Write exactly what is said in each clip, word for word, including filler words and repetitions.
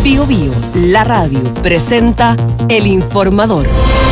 Bio Bio, la radio, presenta El Informador.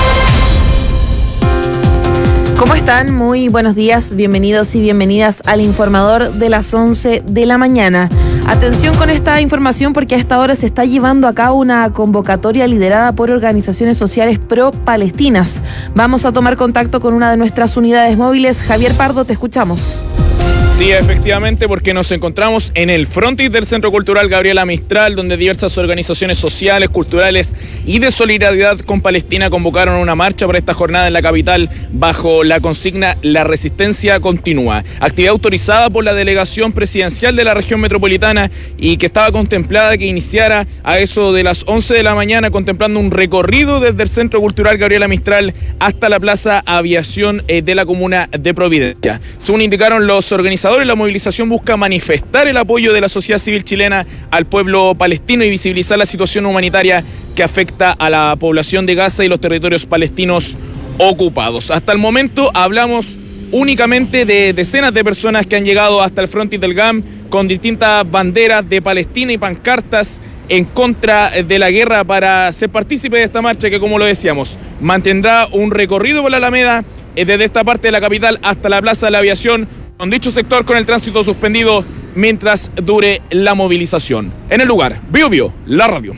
¿Cómo están? Muy buenos días, bienvenidos y bienvenidas al Informador de las once de la mañana. Atención con esta información porque a esta hora se está llevando a cabo una convocatoria liderada por organizaciones sociales pro-palestinas. Vamos a tomar contacto con una de nuestras unidades móviles. Javier Pardo, te escuchamos. Sí, efectivamente, porque nos encontramos en el frontis del Centro Cultural Gabriela Mistral, donde diversas organizaciones sociales, culturales y de solidaridad con Palestina convocaron una marcha para esta jornada en la capital bajo la consigna La Resistencia Continúa. Actividad autorizada por la Delegación Presidencial de la Región Metropolitana y que estaba contemplada que iniciara a eso de las once de la mañana, contemplando un recorrido desde el Centro Cultural Gabriela Mistral hasta la Plaza Aviación de la comuna de Providencia. Según indicaron los organizadores, la movilización busca manifestar el apoyo de la sociedad civil chilena al pueblo palestino y visibilizar la situación humanitaria que afecta a la población de Gaza y los territorios palestinos ocupados. Hasta el momento hablamos únicamente de decenas de personas que han llegado hasta el frontis del G A M con distintas banderas de Palestina y pancartas en contra de la guerra para ser partícipe de esta marcha que, como lo decíamos, mantendrá un recorrido por la Alameda desde esta parte de la capital hasta la Plaza de la Aviación, con dicho sector con el tránsito suspendido mientras dure la movilización. En el lugar, Bio Bio, la radio.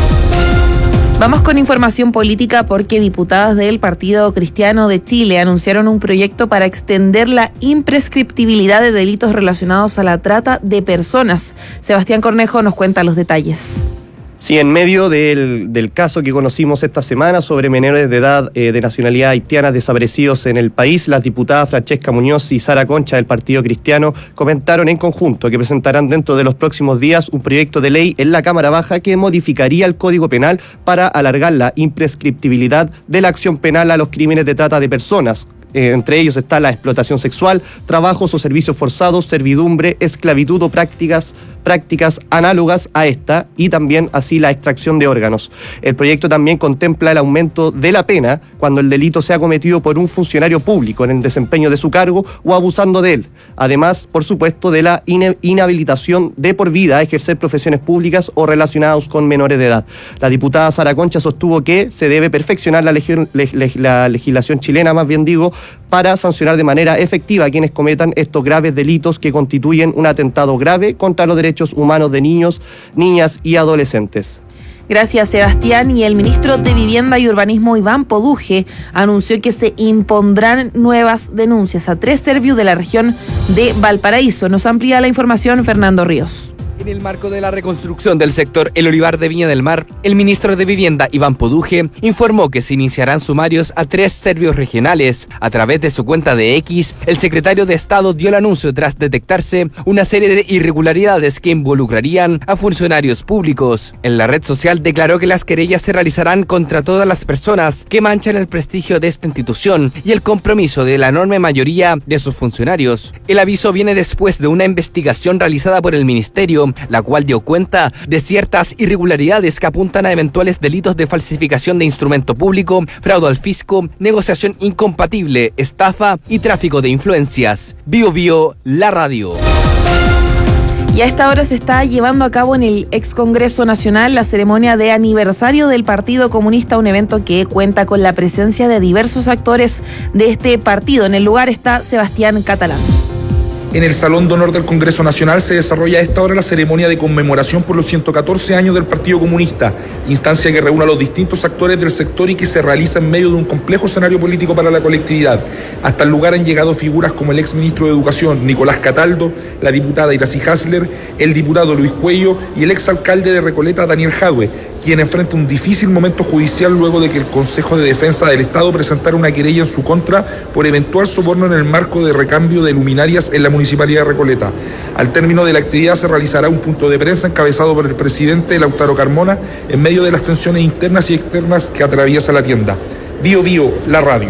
Vamos con información política porque diputadas del Partido Cristiano de Chile anunciaron un proyecto para extender la imprescriptibilidad de delitos relacionados a la trata de personas. Sebastián Cornejo nos cuenta los detalles. Sí, en medio del, del caso que conocimos esta semana sobre menores de edad eh, de nacionalidad haitiana desaparecidos en el país, las diputadas Francesca Muñoz y Sara Concha del Partido Cristiano comentaron en conjunto que presentarán dentro de los próximos días un proyecto de ley en la Cámara Baja que modificaría el Código Penal para alargar la imprescriptibilidad de la acción penal a los crímenes de trata de personas. Eh, entre ellos está la explotación sexual, trabajos o servicios forzados, servidumbre, esclavitud o prácticas prácticas análogas a esta y también así la extracción de órganos. El proyecto también contempla el aumento de la pena cuando el delito sea cometido por un funcionario público en el desempeño de su cargo o abusando de él. Además, por supuesto, de la inhabilitación de por vida a ejercer profesiones públicas o relacionados con menores de edad. La diputada Sara Concha sostuvo que se debe perfeccionar la, legi- leg- la legislación chilena, más bien digo, para sancionar de manera efectiva a quienes cometan estos graves delitos que constituyen un atentado grave contra los derechos humanos de niños, niñas y adolescentes. Gracias, Sebastián. Y el ministro de Vivienda y Urbanismo, Iván Poduje, anunció que se impondrán nuevas denuncias a tres servicios de la región de Valparaíso. Nos amplía la información Fernando Ríos. En el marco de la reconstrucción del sector El Olivar de Viña del Mar, el ministro de Vivienda, Iván Poduje, informó que se iniciarán sumarios a tres servicios regionales. A través de su cuenta de X, el secretario de Estado dio el anuncio tras detectarse una serie de irregularidades que involucrarían a funcionarios públicos. En la red social declaró que las querellas se realizarán contra todas las personas que manchan el prestigio de esta institución y el compromiso de la enorme mayoría de sus funcionarios. El aviso viene después de una investigación realizada por el ministerio, la cual dio cuenta de ciertas irregularidades que apuntan a eventuales delitos de falsificación de instrumento público, fraude al fisco, negociación incompatible, estafa y tráfico de influencias. Bio Bio, la radio. Y a esta hora se está llevando a cabo en el ex Congreso Nacional la ceremonia de aniversario del Partido Comunista, un evento que cuenta con la presencia de diversos actores de este partido. En el lugar está Sebastián Catalán. En el Salón de Honor del Congreso Nacional se desarrolla a esta hora la ceremonia de conmemoración por los ciento catorce años del Partido Comunista, instancia que reúne a los distintos actores del sector y que se realiza en medio de un complejo escenario político para la colectividad. Hasta el lugar han llegado figuras como el ex ministro de Educación, Nicolás Cataldo, la diputada Iracy Hasler, el diputado Luis Cuello y el ex alcalde de Recoleta, Daniel Jadwe, quien enfrenta un difícil momento judicial luego de que el Consejo de Defensa del Estado presentara una querella en su contra por eventual soborno en el marco de recambio de luminarias en la Municipalidad de Recoleta. Al término de la actividad se realizará un punto de prensa encabezado por el presidente Lautaro Carmona en medio de las tensiones internas y externas que atraviesa la tienda. Bio Bio, la radio.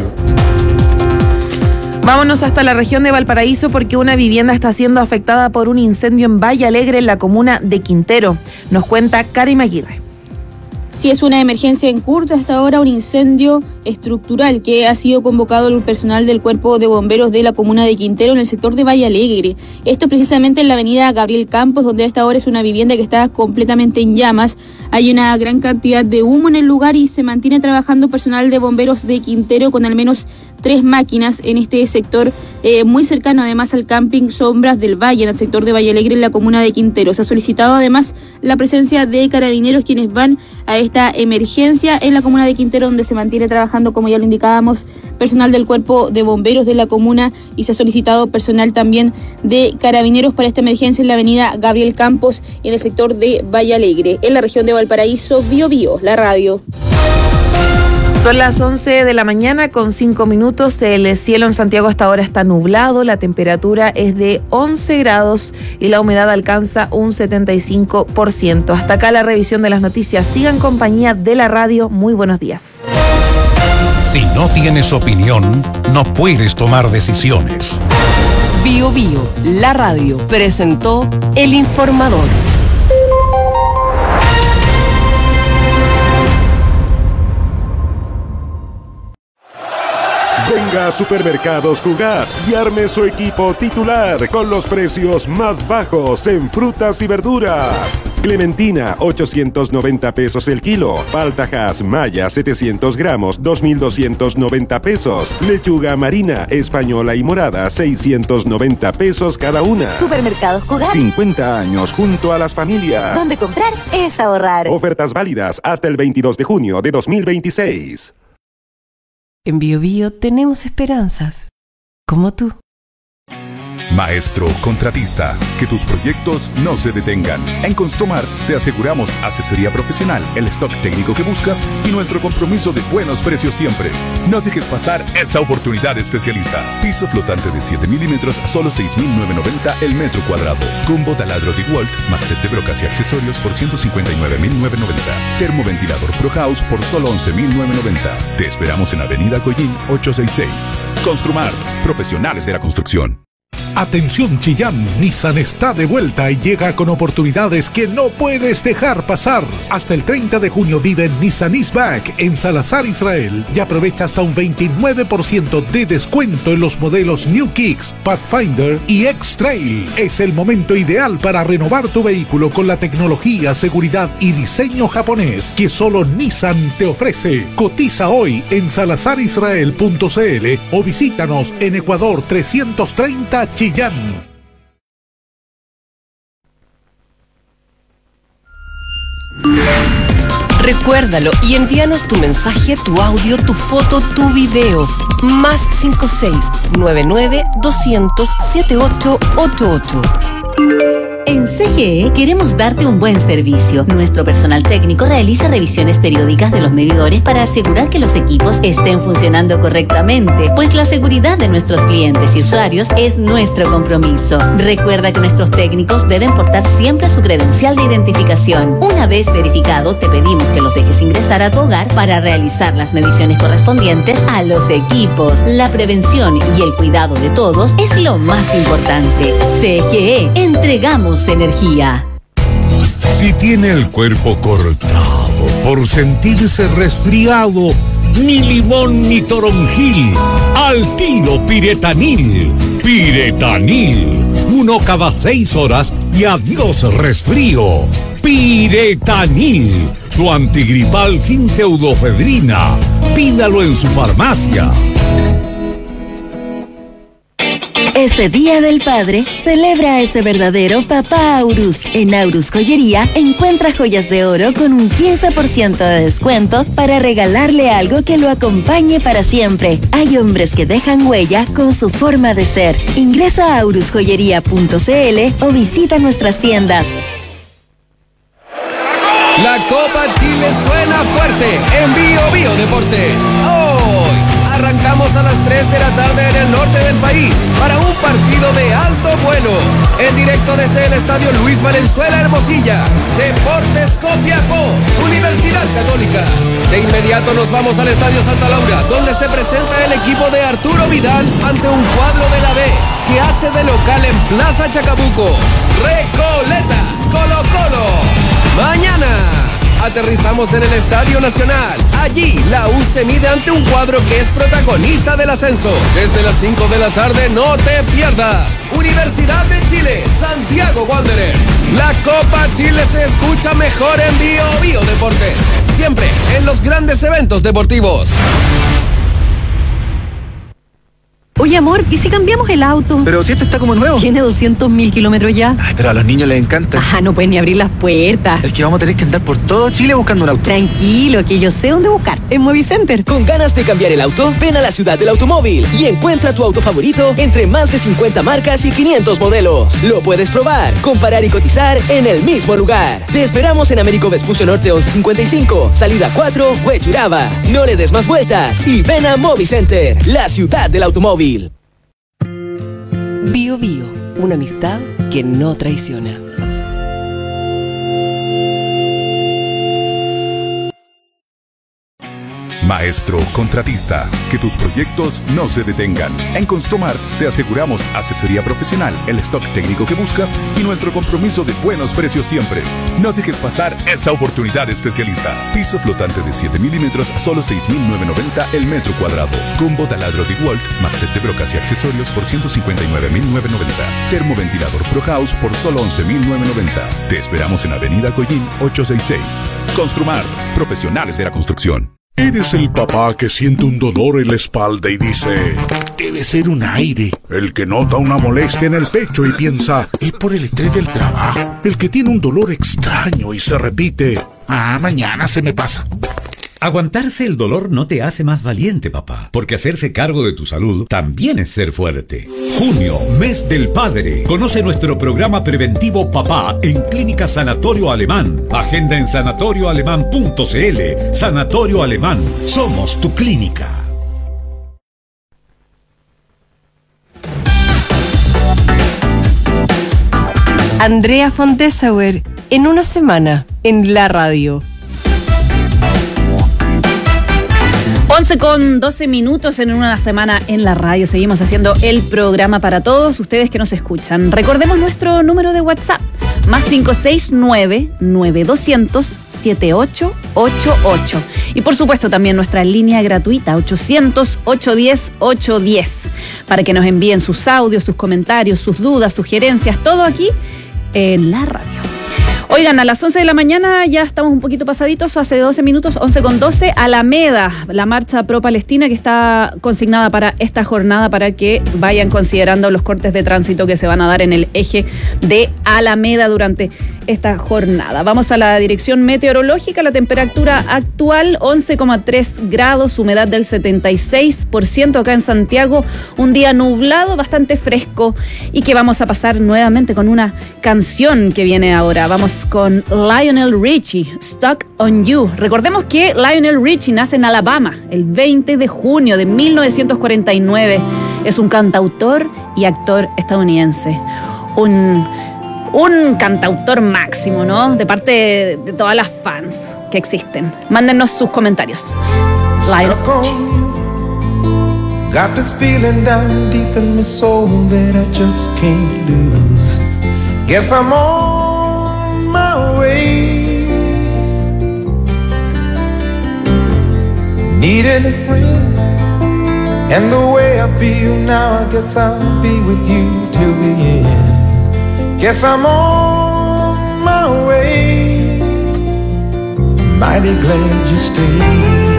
Vámonos hasta la región de Valparaíso porque una vivienda está siendo afectada por un incendio en Valle Alegre, en la comuna de Quintero. Nos cuenta Karim Aguirre. Sí, es una emergencia en curso hasta ahora, un incendio estructural que ha sido convocado el personal del Cuerpo de Bomberos de la comuna de Quintero en el sector de Valle Alegre. Esto precisamente en la avenida Gabriel Campos, donde a esta hora es una vivienda que está completamente en llamas. Hay una gran cantidad de humo en el lugar y se mantiene trabajando personal de bomberos de Quintero con al menos tres máquinas en este sector, eh, muy cercano además al camping Sombras del Valle, en el sector de Valle Alegre, en la comuna de Quintero. Se ha solicitado además la presencia de carabineros, quienes van a esta emergencia en la comuna de Quintero, donde se mantiene trabajando, como ya lo indicábamos, personal del Cuerpo de Bomberos de la comuna, y se ha solicitado personal también de carabineros para esta emergencia en la avenida Gabriel Campos, en el sector de Valle Alegre, en la región de Valparaíso. Bio Bio, la radio. Son las once de la mañana con cinco minutos. El cielo en Santiago hasta ahora está nublado, la temperatura es de once grados y la humedad alcanza un setenta y cinco por ciento. Hasta acá la revisión de las noticias. Sigan en compañía de la radio. Muy buenos días. Si no tienes opinión, no puedes tomar decisiones. Bio Bio, la radio, presentó El Informador. Venga a Supermercados Jugar y arme su equipo titular con los precios más bajos en frutas y verduras. Clementina, ochocientos noventa pesos el kilo. Paltajas Maya, setecientos gramos, dos mil doscientos noventa pesos. Lechuga marina, española y morada, seiscientos noventa pesos cada una. Supermercados Jugar. cincuenta años junto a las familias. Donde comprar es ahorrar. Ofertas válidas hasta el veintidós de junio de dos mil veintiséis. En Bio Bio tenemos esperanzas, como tú. Maestro contratista, que tus proyectos no se detengan. En Construmart te aseguramos asesoría profesional, el stock técnico que buscas y nuestro compromiso de buenos precios siempre. No dejes pasar esta oportunidad especialista. Piso flotante de siete milímetros a solo seis mil novecientos noventa el metro cuadrado. Combo taladro DeWalt más set de brocas y accesorios por ciento cincuenta y nueve mil novecientos noventa. Termoventilador Pro House por solo once mil novecientos noventa. Te esperamos en Avenida Coyín ochocientos sesenta y seis. Construmart, profesionales de la construcción. Atención Chillán, Nissan está de vuelta y llega con oportunidades que no puedes dejar pasar. Hasta el treinta de junio vive en Nissan is Back en Salazar, Israel, y aprovecha hasta un veintinueve por ciento de descuento en los modelos New Kicks, Pathfinder y X-Trail. Es el momento ideal para renovar tu vehículo con la tecnología, seguridad y diseño japonés que solo Nissan te ofrece. Cotiza hoy en salazar israel punto c l o visítanos en Ecuador trescientos treinta Chillán. Recuérdalo y envíanos tu mensaje, tu audio, tu foto, tu video. Más cinco seis nueve nueve doscientos setenta y ocho ochenta y ocho. En C G E queremos darte un buen servicio. Nuestro personal técnico realiza revisiones periódicas de los medidores para asegurar que los equipos estén funcionando correctamente, pues la seguridad de nuestros clientes y usuarios es nuestro compromiso. Recuerda que nuestros técnicos deben portar siempre su credencial de identificación. Una vez verificado, te pedimos que los dejes ingresar a tu hogar para realizar las mediciones correspondientes a los equipos. La prevención y el cuidado de todos es lo más importante. C G E, entregamos energía. Si tiene el cuerpo cortado por sentirse resfriado, ni limón ni toronjil, al tiro Piretanil. Piretanil, uno cada seis horas y adiós resfrío. Piretanil, su antigripal sin pseudofedrina. Pídalo en su farmacia. Este Día del Padre, celebra a ese verdadero papá Aurus. En Aurus Joyería, encuentra joyas de oro con un quince por ciento de descuento para regalarle algo que lo acompañe para siempre. Hay hombres que dejan huella con su forma de ser. Ingresa a aurus joyería punto c l o visita nuestras tiendas. La Copa Chile suena fuerte en Bio Bio Deportes. Hoy arrancamos a las tres de la tarde en el norte del país para un partido de alto vuelo. En directo desde el estadio Luis Valenzuela Hermosilla. Deportes Copiapó, Universidad Católica. De inmediato nos vamos al estadio Santa Laura, donde se presenta el equipo de Arturo Vidal ante un cuadro de la B que hace de local en Plaza Chacabuco. Recoleta, Colo Colo. Mañana, Aterrizamos en el Estadio Nacional. Allí, la U se mide ante un cuadro que es protagonista del ascenso. Desde las cinco de la tarde, no te pierdas. Universidad de Chile, Santiago Wanderers. La Copa Chile se escucha mejor en Bio Bio Deportes. Siempre en los grandes eventos deportivos. Oye, amor, ¿y si cambiamos el auto? Pero si este está como nuevo. Tiene doscientos mil kilómetros ya. Ay, pero a los niños les encanta. Ah, no pueden ni abrir las puertas. Es que vamos a tener que andar por todo Chile buscando un auto. Tranquilo, que yo sé dónde buscar. En Movicenter. ¿Con ganas de cambiar el auto? Ven a la ciudad del automóvil y encuentra tu auto favorito entre más de cincuenta marcas y quinientos modelos. Lo puedes probar, comparar y cotizar en el mismo lugar. Te esperamos en Américo Vespucio Norte once cincuenta y cinco, salida cuatro, Huechuraba. No le des más vueltas y ven a Movicenter, la ciudad del automóvil. Bio Bio, una amistad que no traiciona. Maestro contratista, que tus proyectos no se detengan. En Construmart te aseguramos asesoría profesional, el stock técnico que buscas y nuestro compromiso de buenos precios siempre. No dejes pasar esta oportunidad especialista. Piso flotante de siete milímetros a solo seis mil novecientos noventa el metro cuadrado. Combo taladro DeWalt más set de brocas y accesorios por ciento cincuenta y nueve mil novecientos noventa. Termoventilador Pro House por solo once mil novecientos noventa. Te esperamos en Avenida Coyín ochocientos sesenta y seis. Construmart, profesionales de la construcción. Eres el papá que siente un dolor en la espalda y dice, debe ser un aire. El que nota una molestia en el pecho y piensa, es por el estrés del trabajo. El que tiene un dolor extraño y se repite, ah, mañana se me pasa. Aguantarse el dolor no te hace más valiente, papá, porque hacerse cargo de tu salud también es ser fuerte. Junio, mes del padre. Conoce nuestro programa preventivo Papá en Clínica Sanatorio Alemán. Agenda en sanatorio alemán punto c l. Sanatorio Alemán. Somos tu clínica. Andrea von Dessauer, en una semana, en la radio. once con doce minutos en una semana en la radio. Seguimos haciendo el programa para todos ustedes que nos escuchan. Recordemos nuestro número de WhatsApp, más cinco seis nueve, nueve dos cero cero, siete ocho ocho ocho. Y por supuesto también nuestra línea gratuita, ochocientos, ochocientos diez, ochocientos diez, para que nos envíen sus audios, sus comentarios, sus dudas, sugerencias, todo aquí en la radio. Oigan, a las once de la mañana ya estamos un poquito pasaditos, hace doce minutos, once con doce, Alameda, la marcha pro-Palestina que está consignada para esta jornada para que vayan considerando los cortes de tránsito que se van a dar en el eje de Alameda durante esta jornada. Vamos a la dirección meteorológica, la temperatura actual once coma tres grados, humedad del setenta y seis por ciento acá en Santiago, un día nublado, bastante fresco y que vamos a pasar nuevamente con una canción que viene ahora. Vamos con Lionel Richie, Stuck on You. Recordemos que Lionel Richie nace en Alabama el veinte de junio de mil novecientos cuarenta y nueve. Es un cantautor y actor estadounidense. Un, un cantautor máximo, ¿no? De parte de, de todas las fans que existen. Mándennos sus comentarios. Lionel Richie. Got this feeling down deep in my soul that I just can't lose. Guess I'm on my way. Needing a friend, and the way I feel now, I guess I'll be with you till the end. Guess I'm on my way. Mighty glad you stayed.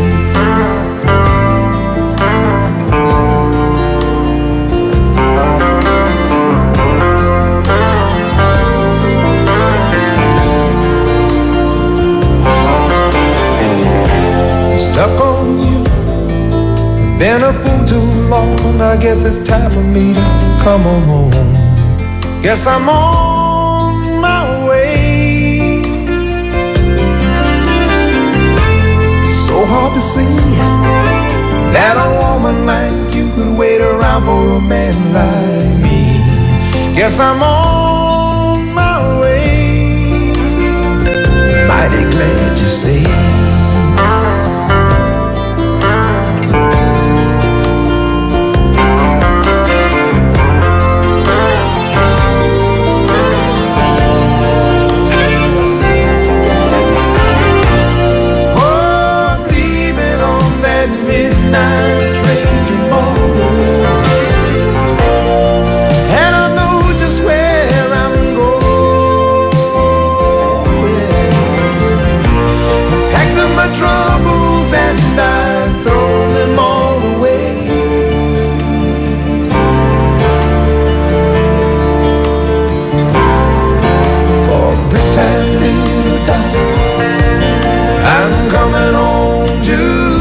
Stuck on you, been a fool too long. I guess it's time for me to come on home. Guess I'm on my way. So hard to see that a woman like you could wait around for a man like me. Guess I'm on my way. Mighty glad you stayed. I'm coming home to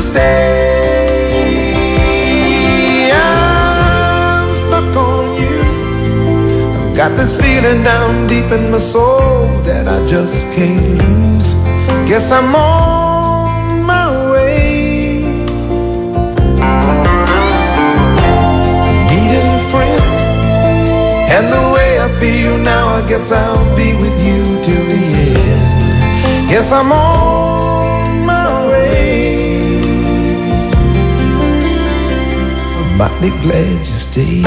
stay. I'm stuck on you. I've got this feeling down deep in my soul that I just can't lose. Guess I'm on my way. Needing a friend, and the way I feel now, I guess I'll be with you till the end. Guess I'm on my way. I'm mighty glad you stayed.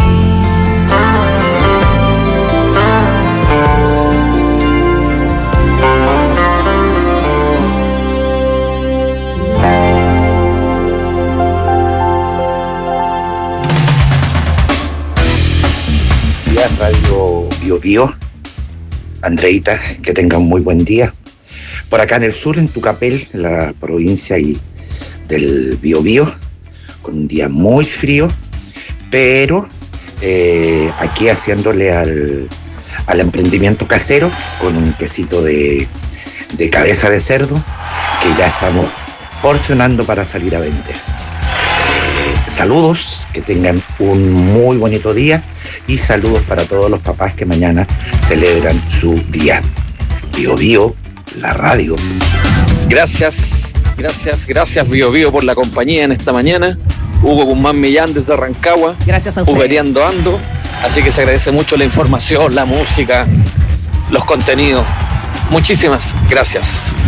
Radio Bio Bio, Andreita, que tenga un muy buen día. Por acá en el sur, en Tucapel, en la provincia y del Bio Bio, con un día muy frío, pero eh, aquí haciéndole al, al emprendimiento casero con un quesito de, de cabeza de cerdo que ya estamos porcionando para salir a vender. Eh, saludos, que tengan un muy bonito día. Y saludos para todos los papás que mañana celebran su día. Bio Bio, la radio. Gracias, gracias, gracias Bio Bio por la compañía en esta mañana. Hugo Guzmán Millán desde Rancagua. Gracias a usted. Uberiando ando. Así que se agradece mucho la información, la música, los contenidos. Muchísimas gracias.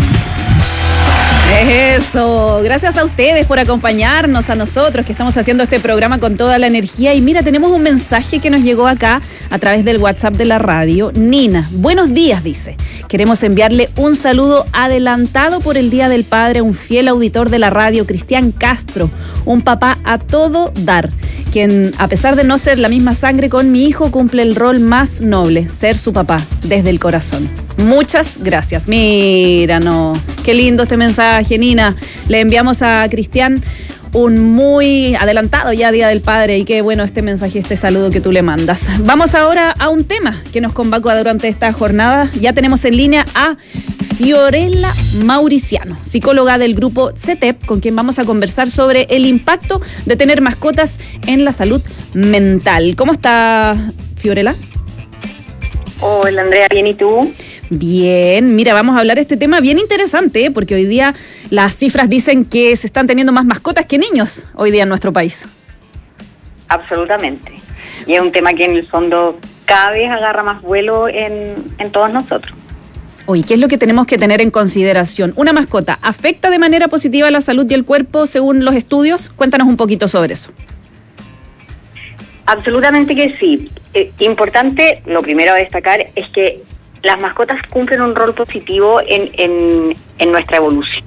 Eso, gracias a ustedes por acompañarnos, a nosotros que estamos haciendo este programa con toda la energía. Y mira, tenemos un mensaje que nos llegó acá a través del WhatsApp de la radio. Nina, buenos días, dice. Queremos enviarle un saludo adelantado por el Día del Padre a un fiel auditor de la radio, Cristian Castro, un papá a todo dar, quien a pesar de no ser la misma sangre con mi hijo, cumple el rol más noble, ser su papá, desde el corazón. Muchas gracias. Mira, no, qué lindo este mensaje, Nina. Le enviamos a Cristian un muy adelantado ya Día del Padre y qué bueno este mensaje, este saludo que tú le mandas. Vamos ahora a un tema que nos convoca durante esta jornada. Ya tenemos en línea a Fiorella Mauriciano, psicóloga del grupo C E T E P, con quien vamos a conversar sobre el impacto de tener mascotas en la salud mental. ¿Cómo está, Fiorella? Hola, Andrea, ¿bien y tú? Bien, mira, vamos a hablar de este tema bien interesante, ¿eh? Porque hoy día las cifras dicen que se están teniendo más mascotas que niños hoy día en nuestro país. Absolutamente. Y es un tema que en el fondo cada vez agarra más vuelo en, en todos nosotros. Oye, ¿qué es lo que tenemos que tener en consideración? ¿Una mascota afecta de manera positiva la salud y el cuerpo según los estudios? Cuéntanos un poquito sobre eso. Absolutamente que sí. Eh, importante, lo primero a destacar es que las mascotas cumplen un rol positivo en, en, en nuestra evolución.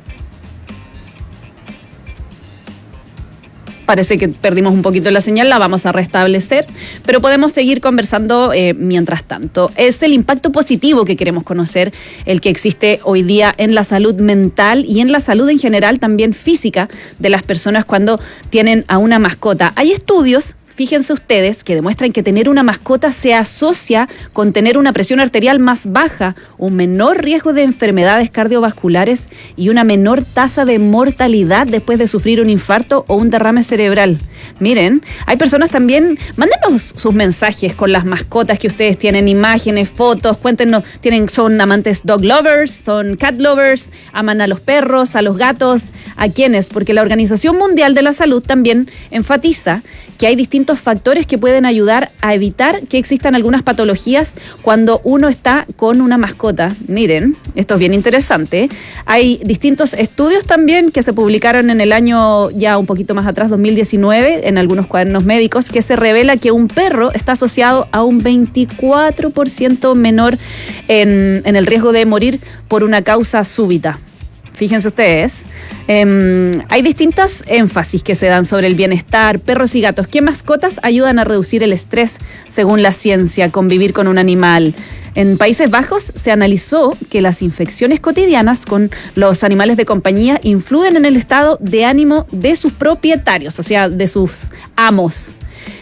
Parece que perdimos un poquito la señal, la vamos a restablecer, pero podemos seguir conversando eh, mientras tanto. Es el impacto positivo que queremos conocer, el que existe hoy día en la salud mental y en la salud en general, también física, de las personas cuando tienen a una mascota. Hay estudios, fíjense ustedes, que demuestran que tener una mascota se asocia con tener una presión arterial más baja, un menor riesgo de enfermedades cardiovasculares y una menor tasa de mortalidad después de sufrir un infarto o un derrame cerebral. Miren, hay personas también, mándenos sus mensajes con las mascotas que ustedes tienen, imágenes, fotos, cuéntenos, tienen, son amantes dog lovers, son cat lovers, aman a los perros, a los gatos, ¿a quiénes? Porque la Organización Mundial de la Salud también enfatiza que hay distintos factores que pueden ayudar a evitar que existan algunas patologías cuando uno está con una mascota. Miren, esto es bien interesante. Hay distintos estudios también que se publicaron en el año ya un poquito más atrás, dos mil diecinueve, en algunos cuadernos médicos, que se revela que un perro está asociado a un veinticuatro por ciento menor en, en el riesgo de morir por una causa súbita. Fíjense ustedes, eh, hay distintas énfasis que se dan sobre el bienestar, perros y gatos. ¿Qué mascotas ayudan a reducir el estrés según la ciencia, convivir con un animal? En Países Bajos se analizó que las infecciones cotidianas con los animales de compañía influyen en el estado de ánimo de sus propietarios, o sea, de sus amos.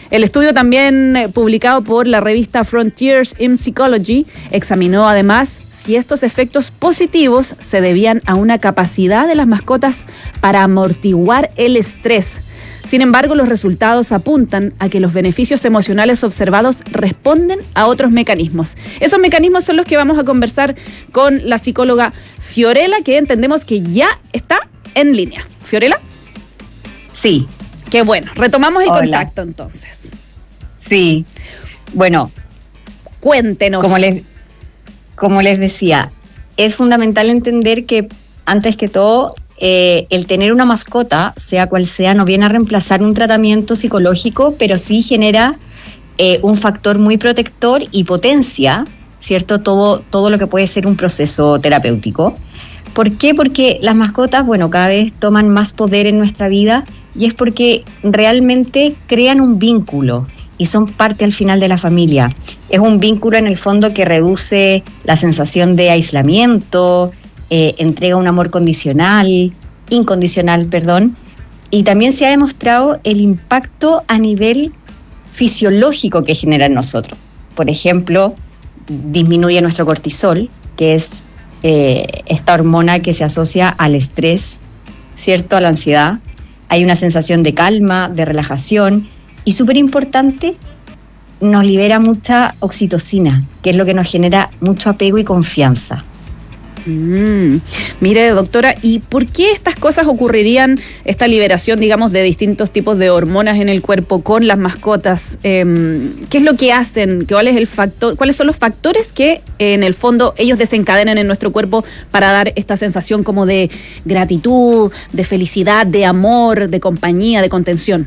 El estudio también eh, publicado por la revista Frontiers in Psychology examinó además si estos efectos positivos se debían a una capacidad de las mascotas para amortiguar el estrés. Sin embargo, los resultados apuntan a que los beneficios emocionales observados responden a otros mecanismos. Esos mecanismos son los que vamos a conversar con la psicóloga Fiorella, que entendemos que ya está en línea. ¿Fiorella? Sí. Qué bueno. Retomamos el Hola. contacto entonces. Sí. Bueno. Cuéntenos. Como les, como les decía, es fundamental entender que, antes que todo, eh, el tener una mascota, sea cual sea, no viene a reemplazar un tratamiento psicológico, pero sí genera eh, un factor muy protector y potencia, ¿cierto? Todo, todo lo que puede ser un proceso terapéutico. ¿Por qué? Porque las mascotas, bueno, cada vez toman más poder en nuestra vida, y es porque realmente crean un vínculo y son parte al final de la familia. Es un vínculo en el fondo que reduce la sensación de aislamiento, eh, entrega un amor condicional, incondicional, perdón, y también se ha demostrado el impacto a nivel fisiológico que genera en nosotros. Por ejemplo, disminuye nuestro cortisol, que es eh, esta hormona que se asocia al estrés, ¿cierto? A la ansiedad. Hay una sensación de calma, de relajación, y súper importante, nos libera mucha oxitocina, que es lo que nos genera mucho apego y confianza. Mm, mire, doctora, ¿y por qué estas cosas ocurrirían, esta liberación, digamos, de distintos tipos de hormonas en el cuerpo con las mascotas? Eh, ¿Qué es lo que hacen? ¿Cuál es el factor? ¿Cuáles son los factores que, eh, en el fondo, ellos desencadenan en nuestro cuerpo para dar esta sensación como de gratitud, de felicidad, de amor, de compañía, de contención?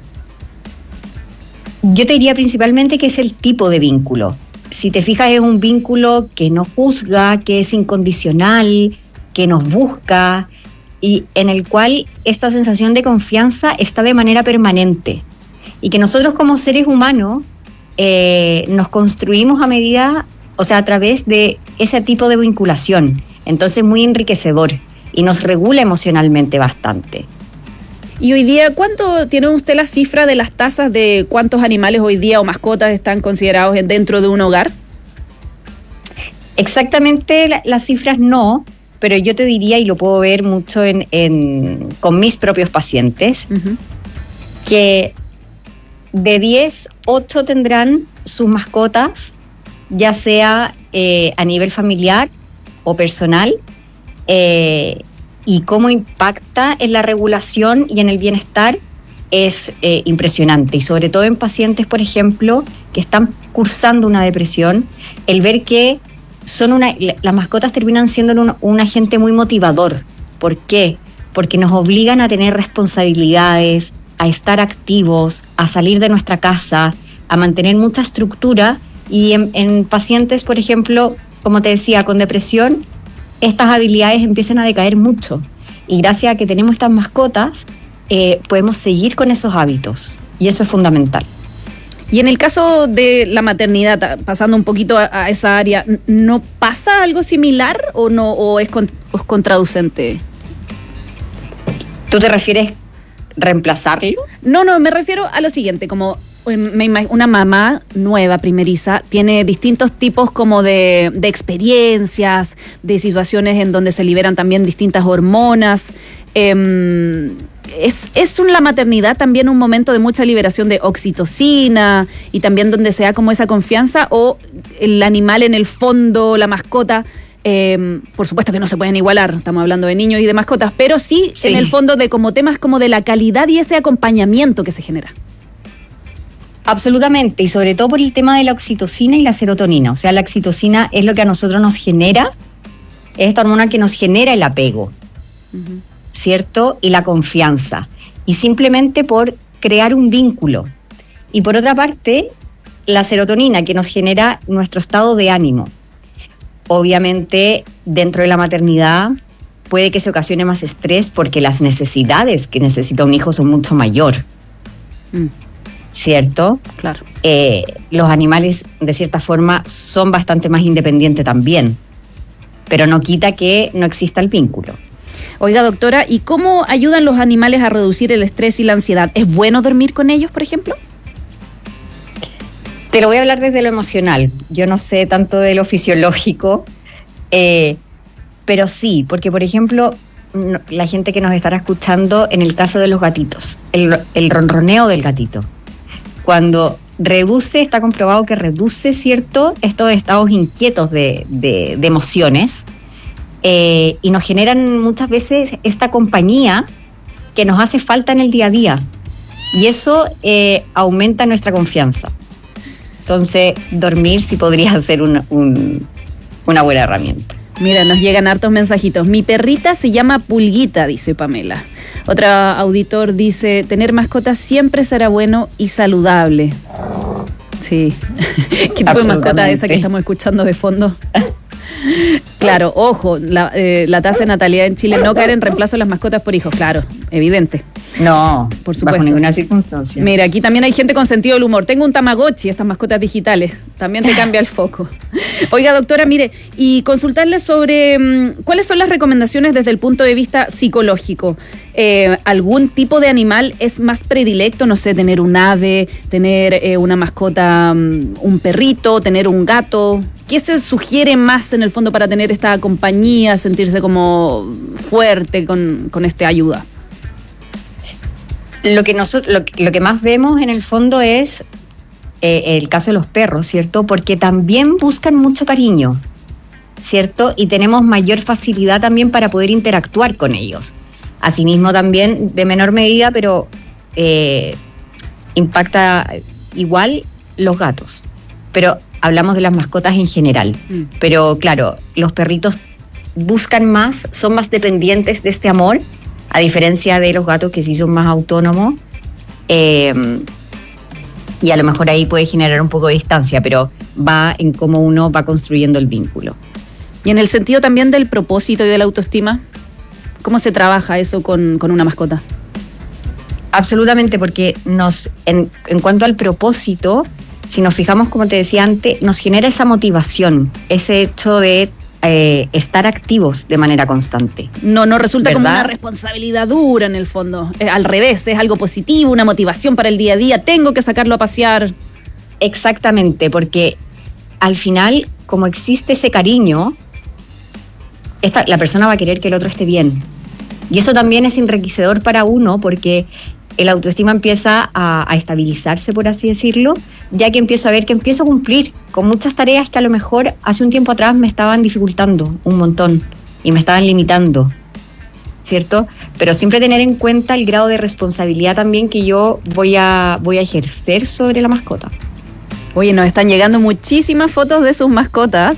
Yo te diría principalmente que es el tipo de vínculo. Si te fijas, es un vínculo que no juzga, que es incondicional, que nos busca, y en el cual esta sensación de confianza está de manera permanente. Y que nosotros como seres humanos eh, nos construimos a medida, o sea, a través de ese tipo de vinculación. Entonces, muy enriquecedor y nos regula emocionalmente bastante. Y hoy día, ¿cuánto tiene usted la cifra de las tasas de cuántos animales hoy día o mascotas están considerados dentro de un hogar? Exactamente la, las cifras no, pero yo te diría, y lo puedo ver mucho en, en, con mis propios pacientes, uh-huh. que de diez, ocho tendrán sus mascotas, ya sea eh, a nivel familiar o personal, eh, y cómo impacta en la regulación y en el bienestar es eh, impresionante. Y sobre todo en pacientes, por ejemplo, que están cursando una depresión, el ver que son una, las mascotas terminan siendo un, un agente muy motivador. ¿Por qué? Porque nos obligan a tener responsabilidades, a estar activos, a salir de nuestra casa, a mantener mucha estructura. Y en, en pacientes, por ejemplo, como te decía, con depresión, estas habilidades empiezan a decaer mucho. Y gracias a que tenemos estas mascotas, eh, podemos seguir con esos hábitos. Y eso es fundamental. Y en el caso de la maternidad, pasando un poquito a, a esa área, ¿no pasa algo similar o no o es, con, o es contraducente? ¿Tú te refieres reemplazarlo? No, no, me refiero a lo siguiente, como me imag- una mamá nueva, primeriza, tiene distintos tipos como de, de experiencias, de situaciones en donde se liberan también distintas hormonas. Eh, es, es la maternidad también un momento de mucha liberación de oxitocina y también donde se da como esa confianza, o el animal en el fondo, la mascota, eh, por supuesto que no se pueden igualar, estamos hablando de niños y de mascotas, pero sí, sí en el fondo de como temas como de la calidad y ese acompañamiento que se genera. Absolutamente, y sobre todo por el tema de la oxitocina y la serotonina. O sea, la oxitocina es lo que a nosotros nos genera, es esta hormona que nos genera el apego, uh-huh. ¿cierto? Y la confianza. Y simplemente por crear un vínculo. Y por otra parte, la serotonina, que nos genera nuestro estado de ánimo. Obviamente, dentro de la maternidad puede que se ocasione más estrés porque las necesidades que necesita un hijo son mucho mayor. Mm. ¿Cierto? Claro. Eh, los animales, de cierta forma, son bastante más independientes también, pero no quita que no exista el vínculo. Oiga, doctora, ¿y cómo ayudan los animales a reducir el estrés y la ansiedad? ¿Es bueno dormir con ellos, por ejemplo? Te lo voy a hablar desde lo emocional. Yo no sé tanto de lo fisiológico, eh, pero sí, porque por ejemplo, no, la gente que nos estará escuchando, en el caso de los gatitos, el, el ronroneo del gatito, cuando reduce, está comprobado que reduce, ¿cierto?, estos estados inquietos de, de, de emociones, eh, y nos generan muchas veces esta compañía que nos hace falta en el día a día, y eso eh, aumenta nuestra confianza. Entonces, dormir sí podría ser un, un, una buena herramienta. Mira, nos llegan hartos mensajitos. Mi perrita se llama Pulguita, dice Pamela. Otro auditor dice, tener mascotas siempre será bueno y saludable. Sí. ¿Qué tipo de mascota es esa que estamos escuchando de fondo? Claro, ojo, la, eh, la tasa de natalidad en Chile, no caer en reemplazo de las mascotas por hijos, claro, evidente. No, por supuesto. Bajo ninguna circunstancia. Mira, aquí también hay gente con sentido del humor. Tengo un Tamagotchi, estas mascotas digitales. También te cambia el foco. Oiga, doctora, mire, y consultarle sobre um, cuáles son las recomendaciones desde el punto de vista psicológico. Eh, ¿Algún tipo de animal es más predilecto? No sé, tener un ave, tener eh, una mascota, um, un perrito, tener un gato. ¿Qué se sugiere más en el fondo para tener esta compañía, sentirse como fuerte con, con esta ayuda? Lo que, nosotros, lo, lo que más vemos en el fondo es eh, el caso de los perros, ¿cierto? Porque también buscan mucho cariño, ¿cierto? Y tenemos mayor facilidad también para poder interactuar con ellos. Asimismo también de menor medida, pero eh, impacta igual los gatos. Pero hablamos de las mascotas en general. Mm. Pero claro, los perritos buscan más, son más dependientes de este amor, a diferencia de los gatos que sí son más autónomos, eh, y a lo mejor ahí puede generar un poco de distancia, pero va en cómo uno va construyendo el vínculo. Y en el sentido también del propósito y de la autoestima, ¿cómo se trabaja eso con, con una mascota? Absolutamente, porque nos, en, en cuanto al propósito, si nos fijamos, como te decía antes, nos genera esa motivación, ese hecho de Eh, estar activos de manera constante. No, no resulta ¿verdad? Como una responsabilidad dura en el fondo. Eh, al revés, es algo positivo, una motivación para el día a día. Tengo que sacarlo a pasear. Exactamente, porque al final, como existe ese cariño, esta, la persona va a querer que el otro esté bien. Y eso también es enriquecedor para uno, porque el autoestima empieza a, a estabilizarse, por así decirlo, ya que empiezo a ver que empiezo a cumplir con muchas tareas que a lo mejor hace un tiempo atrás me estaban dificultando un montón y me estaban limitando, ¿cierto? Pero siempre tener en cuenta el grado de responsabilidad también que yo voy a, voy a ejercer sobre la mascota. Oye, nos están llegando muchísimas fotos de sus mascotas.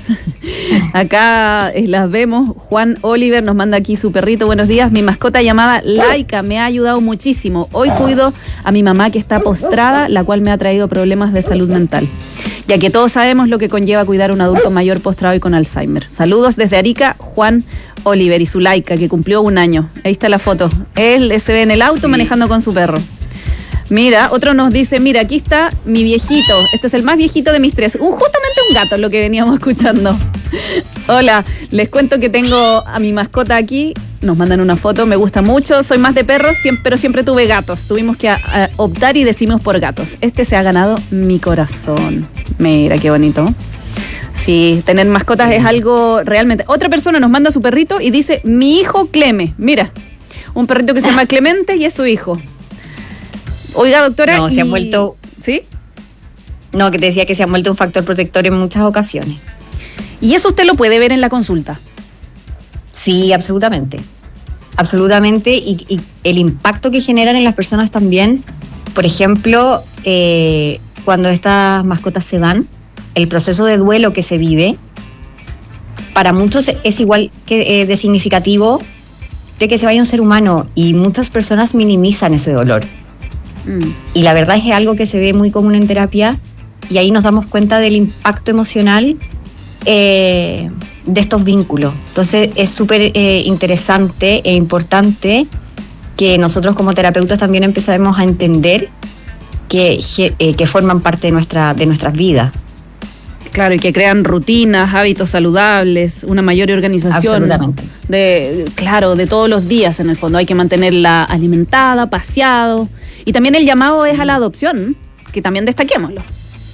Acá eh, las vemos. Juan Oliver nos manda aquí su perrito. Buenos días. Mi mascota llamada Laika me ha ayudado muchísimo. Hoy cuido a mi mamá que está postrada, la cual me ha traído problemas de salud mental. Ya que todos sabemos lo que conlleva cuidar a un adulto mayor postrado y con Alzheimer. Saludos desde Arica, Juan Oliver y su Laika, que cumplió un año. Ahí está la foto. Él se ve en el auto manejando con su perro. Mira, otro nos dice, mira, aquí está mi viejito. Este es el más viejito de mis tres. Un, justamente un gato, lo que veníamos escuchando. Hola, les cuento que tengo a mi mascota aquí. Nos mandan una foto, me gusta mucho. Soy más de perros, siempre, pero siempre tuve gatos. Tuvimos que a, a optar y decidimos por gatos. Este se ha ganado mi corazón. Mira, qué bonito. Sí, tener mascotas es algo realmente... Otra persona nos manda a su perrito y dice, mi hijo Cleme. Mira, un perrito que se llama Clemente y es su hijo. Oiga, doctora... No, y... se han vuelto... ¿Sí? No, que te decía que se han vuelto un factor protector en muchas ocasiones. ¿Y eso usted lo puede ver en la consulta? Sí, absolutamente. Absolutamente. Y, y el impacto que generan en las personas también. Por ejemplo, eh, cuando estas mascotas se van, el proceso de duelo que se vive, para muchos es igual que eh, de significativo de que se vaya un ser humano. Y muchas personas minimizan ese dolor. Y la verdad es que es algo que se ve muy común en terapia, y ahí nos damos cuenta del impacto emocional eh, de estos vínculos. Entonces es súper eh, interesante e importante que nosotros como terapeutas también empecemos a entender que, eh, que forman parte de, nuestra, de nuestras vidas. Claro, y que crean rutinas, hábitos saludables, una mayor organización. Absolutamente. De, claro, de todos los días en el fondo. Hay que mantenerla alimentada, paseado. Y también el llamado sí. es a la adopción, que también destaquémoslo.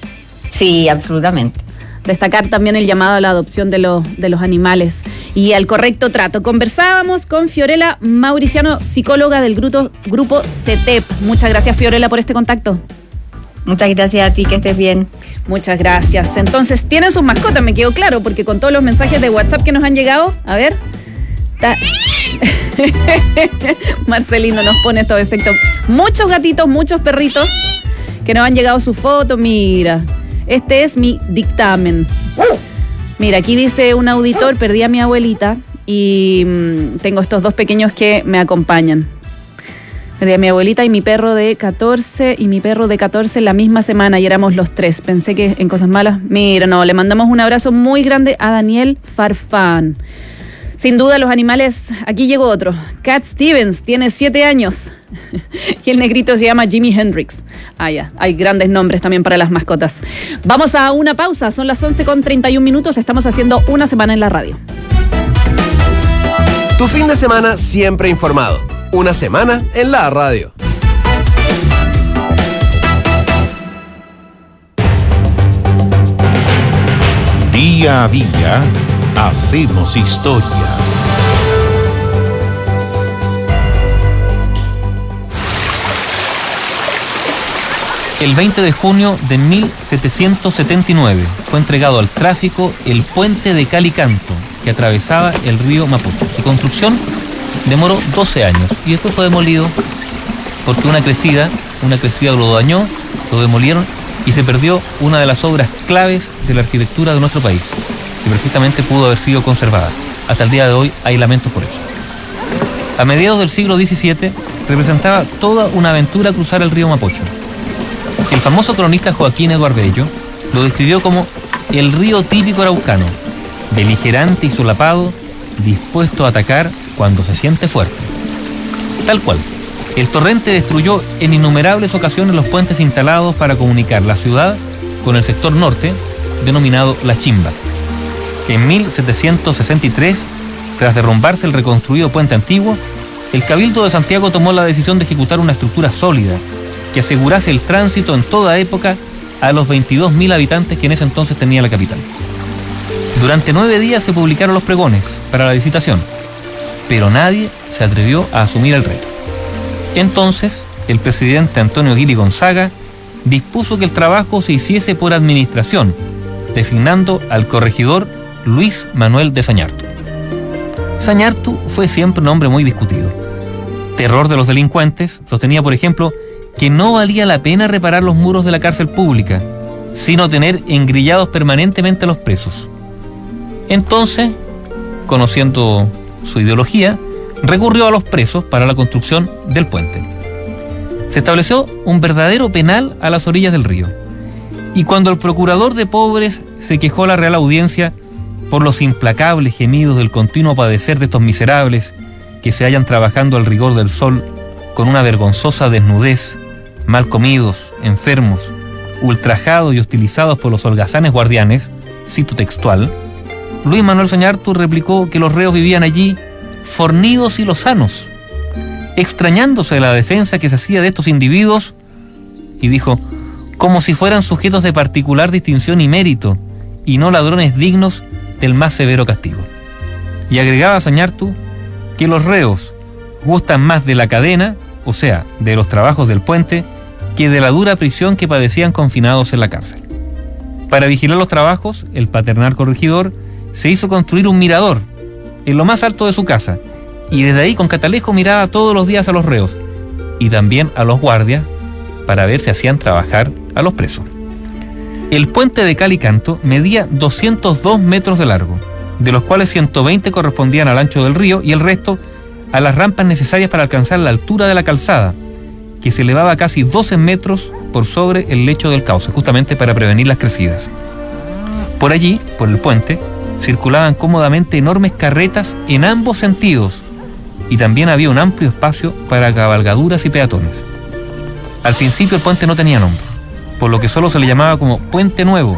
Sí, absolutamente. Destacar también el llamado a la adopción de los, de los animales y al correcto trato. Conversábamos con Fiorella Mauriciano, psicóloga del grupo, grupo C E T E P. Muchas gracias, Fiorella, por este contacto. Muchas gracias a ti, que estés bien. Muchas gracias. Entonces, tienen sus mascotas, me quedó claro, porque con todos los mensajes de WhatsApp que nos han llegado, a ver, ta... Marcelino nos pone estos efectos. Muchos gatitos, muchos perritos que nos han llegado sus fotos, mira. Este es mi dictamen. Mira, aquí dice un auditor, perdí a mi abuelita y mmm, tengo estos dos pequeños que me acompañan. Perdí a mi abuelita y mi perro de catorce y mi perro de catorce la misma semana y éramos los tres. Pensé que en cosas malas. Mira, no, le mandamos un abrazo muy grande a Daniel Farfán. Sin duda los animales, aquí llegó otro. Cat Stevens tiene siete años y el negrito se llama Jimi Hendrix. Ah, ya, hay grandes nombres también para las mascotas. Vamos a una pausa, son las once con treinta y un minutos, estamos haciendo Una Semana en la Radio. Tu fin de semana siempre informado. Una Semana en la Radio. Día a día hacemos historia. El veinte de junio de mil setecientos setenta y nueve fue entregado al tráfico el puente de Calicanto, que atravesaba el río Mapocho. Su construcción demoró doce años y después fue demolido porque una crecida, una crecida lo dañó, lo demolieron y se perdió una de las obras claves de la arquitectura de nuestro país, que perfectamente pudo haber sido conservada. Hasta el día de hoy hay lamentos por eso. A mediados del siglo diecisiete representaba toda una aventura cruzar el río Mapocho. El famoso cronista Joaquín Eduardo Bello lo describió como el río típico araucano, beligerante y solapado, dispuesto a atacar cuando se siente fuerte. Tal cual, el torrente destruyó en innumerables ocasiones los puentes instalados para comunicar la ciudad con el sector norte, denominado La Chimba. En mil setecientos sesenta y tres, tras derrumbarse el reconstruido puente antiguo, el Cabildo de Santiago tomó la decisión de ejecutar una estructura sólida que asegurase el tránsito en toda época a los veintidós mil habitantes que en ese entonces tenía la capital. Durante nueve días se publicaron los pregones para la licitación, pero nadie se atrevió a asumir el reto. Entonces, el presidente Antonio Guiri Gonzaga dispuso que el trabajo se hiciese por administración, designando al corregidor Luis Manuel de Sañartu. Sañartu fue siempre un hombre muy discutido. Terror de los delincuentes, sostenía, por ejemplo, que no valía la pena reparar los muros de la cárcel pública, sino tener engrillados permanentemente a los presos. Entonces, conociendo su ideología, recurrió a los presos para la construcción del puente. Se estableció un verdadero penal a las orillas del río. Y cuando el procurador de pobres se quejó a la Real Audiencia por los implacables gemidos del continuo padecer de estos miserables que se hallan trabajando al rigor del sol con una vergonzosa desnudez, mal comidos, enfermos, ultrajados y hostilizados por los holgazanes guardianes, cito textual, Luis Manuel Sañartu replicó que los reos vivían allí fornidos y lozanos, extrañándose de la defensa que se hacía de estos individuos, y dijo, como si fueran sujetos de particular distinción y mérito, y no ladrones dignos del más severo castigo. Y agregaba Sañartu que los reos gustan más de la cadena, o sea, de los trabajos del puente, que de la dura prisión que padecían confinados en la cárcel. Para vigilar los trabajos, el paternal corregidor se hizo construir un mirador en lo más alto de su casa, y desde ahí con catalejo miraba todos los días a los reos, y también a los guardias, para ver si hacían trabajar a los presos. El puente de Calicanto medía doscientos dos metros de largo, de los cuales ciento veinte correspondían al ancho del río y el resto a las rampas necesarias para alcanzar la altura de la calzada, que se elevaba casi doce metros por sobre el lecho del cauce, justamente para prevenir las crecidas. Por allí, por el puente, circulaban cómodamente enormes carretas en ambos sentidos, y también había un amplio espacio para cabalgaduras y peatones. Al principio el puente no tenía nombre, por lo que solo se le llamaba como Puente Nuevo,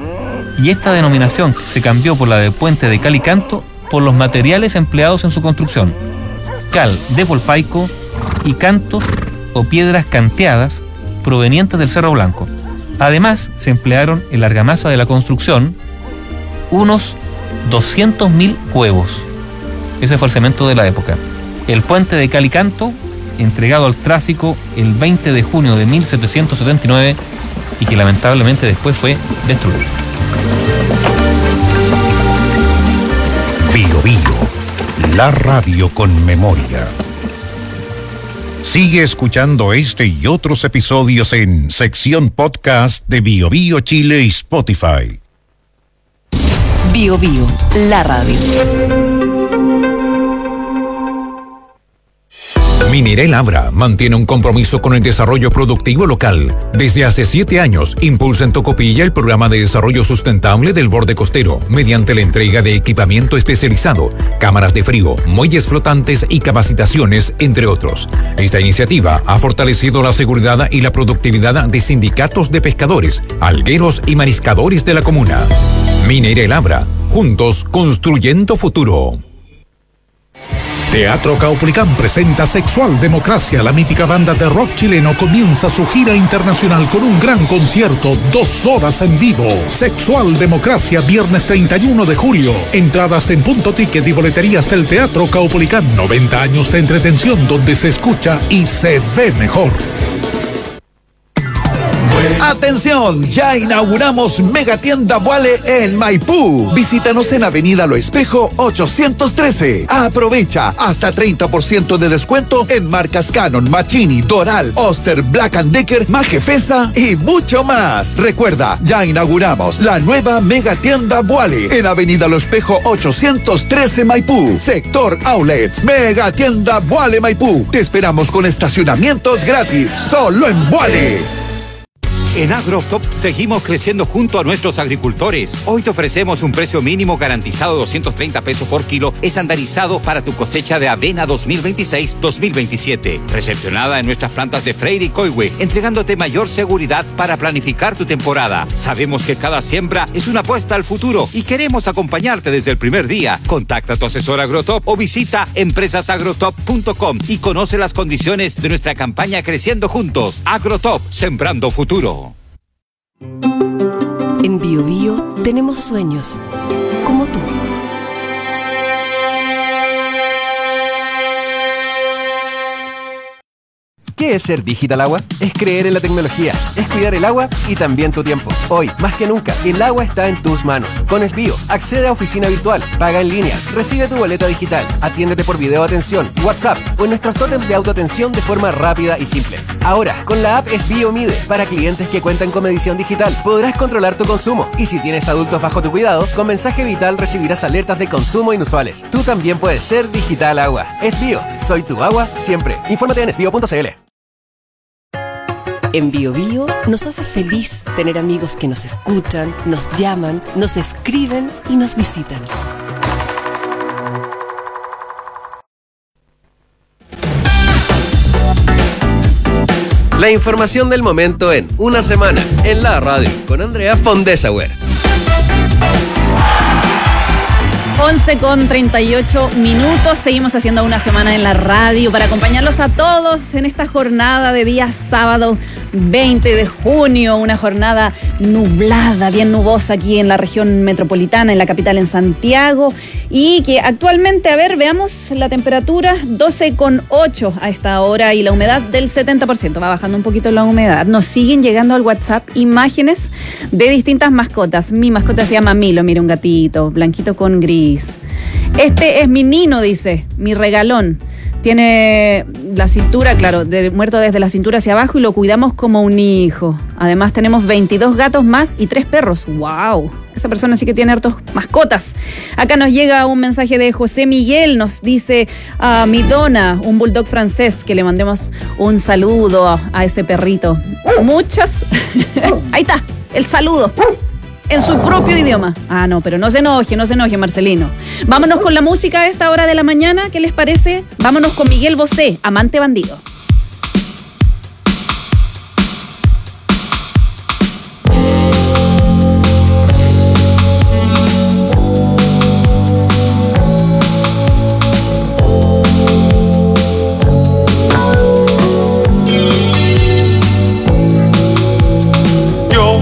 y esta denominación se cambió por la de Puente de Calicanto por los materiales empleados en su construcción: cal de Polpaico y cantos o piedras canteadas provenientes del Cerro Blanco, Además, se emplearon en la argamasa de la construcción unos doscientos mil huevos. Ese fue el cemento de la época. El puente de Calicanto, entregado al tráfico el veinte de junio de mil setecientos setenta y nueve y que lamentablemente después fue destruido. Bio Bio, la radio con memoria. Sigue escuchando este y otros episodios en sección podcast de Bio Bio Chile y Spotify. Bio Bio, la radio. Minerel Abra mantiene un compromiso con el desarrollo productivo local. Desde hace siete años impulsa en Tocopilla el programa de desarrollo sustentable del borde costero mediante la entrega de equipamiento especializado, cámaras de frío, muelles flotantes y capacitaciones, entre otros. Esta iniciativa ha fortalecido la seguridad y la productividad de sindicatos de pescadores, algueros y mariscadores de la comuna. Minerel Abra, juntos construyendo futuro. Teatro Caupolicán presenta Sexual Democracia. La mítica banda de rock chileno comienza su gira internacional con un gran concierto, dos horas en vivo. Sexual Democracia, viernes treinta y uno de julio. Entradas en Punto Ticket y boleterías del Teatro Caupolicán. noventa años de entretención donde se escucha y se ve mejor. ¡Atención! Ya inauguramos Megatienda Vuale en Maipú. Visítanos en Avenida Lo Espejo ochocientos trece. Aprovecha hasta treinta por ciento de descuento en marcas Canon, Machini, Doral, Oster, Black and Decker, Majefesa y mucho más. Recuerda, ya inauguramos la nueva Megatienda Vuale en Avenida Lo Espejo ochocientos trece Maipú. Sector Outlets. Megatienda Vuale Maipú. Te esperamos con estacionamientos gratis. Solo en Vuale. En AgroTop seguimos creciendo junto a nuestros agricultores. Hoy te ofrecemos un precio mínimo garantizado doscientos treinta pesos por kilo, estandarizado para tu cosecha de avena dos mil veintiséis dos mil veintisiete. Recepcionada en nuestras plantas de Freire y Coihue, entregándote mayor seguridad para planificar tu temporada. Sabemos que cada siembra es una apuesta al futuro y queremos acompañarte desde el primer día. Contacta a tu asesor AgroTop o visita empresas agrotop punto com y conoce las condiciones de nuestra campaña Creciendo Juntos. AgroTop, sembrando futuro. En Bio Bio tenemos sueños, como tú. ¿Qué es ser Digital Agua? Es creer en la tecnología, es cuidar el agua y también tu tiempo. Hoy, más que nunca, el agua está en tus manos. Con Esbio, accede a oficina virtual, paga en línea, recibe tu boleta digital, atiéndete por video atención, WhatsApp o en nuestros tótems de autoatención de forma rápida y simple. Ahora, con la app Esbio Mide, para clientes que cuentan con medición digital, podrás controlar tu consumo. Y si tienes adultos bajo tu cuidado, con mensaje vital recibirás alertas de consumo inusuales. Tú también puedes ser Digital Agua. Esbio, soy tu agua siempre. Infórmate en esbio punto cl. En Bio Bio nos hace feliz tener amigos que nos escuchan, nos llaman, nos escriben y nos visitan. La información del momento en Una Semana en la radio con Andrea Fondesauer. once con treinta y ocho minutos. Seguimos haciendo Una Semana en la radio para acompañarlos a todos en esta jornada de día sábado veinte de junio. Una jornada nublada, bien nubosa aquí en la región metropolitana, en la capital, en Santiago. Y que actualmente, a ver, veamos la temperatura, doce con ocho a esta hora y la humedad del setenta por ciento. Va bajando un poquito la humedad. Nos siguen llegando al WhatsApp imágenes de distintas mascotas. Mi mascota se llama Milo, mira, un gatito, blanquito con gris. Este es mi Nino, dice, mi regalón. Tiene la cintura, claro, de, muerto desde la cintura hacia abajo y lo cuidamos como un hijo. Además tenemos veintidós gatos más y tres perros. ¡Wow! Esa persona sí que tiene hartos mascotas. Acá nos llega un mensaje de José Miguel. Nos dice a uh, mi dona, un bulldog francés, que le mandemos un saludo a, a ese perrito. Muchas. Ahí está, el saludo. En su propio idioma. Ah, no, pero no se enoje, no se enoje, Marcelino. Vámonos con la música a esta hora de la mañana, ¿qué les parece? Vámonos con Miguel Bosé, Amante Bandido. Yo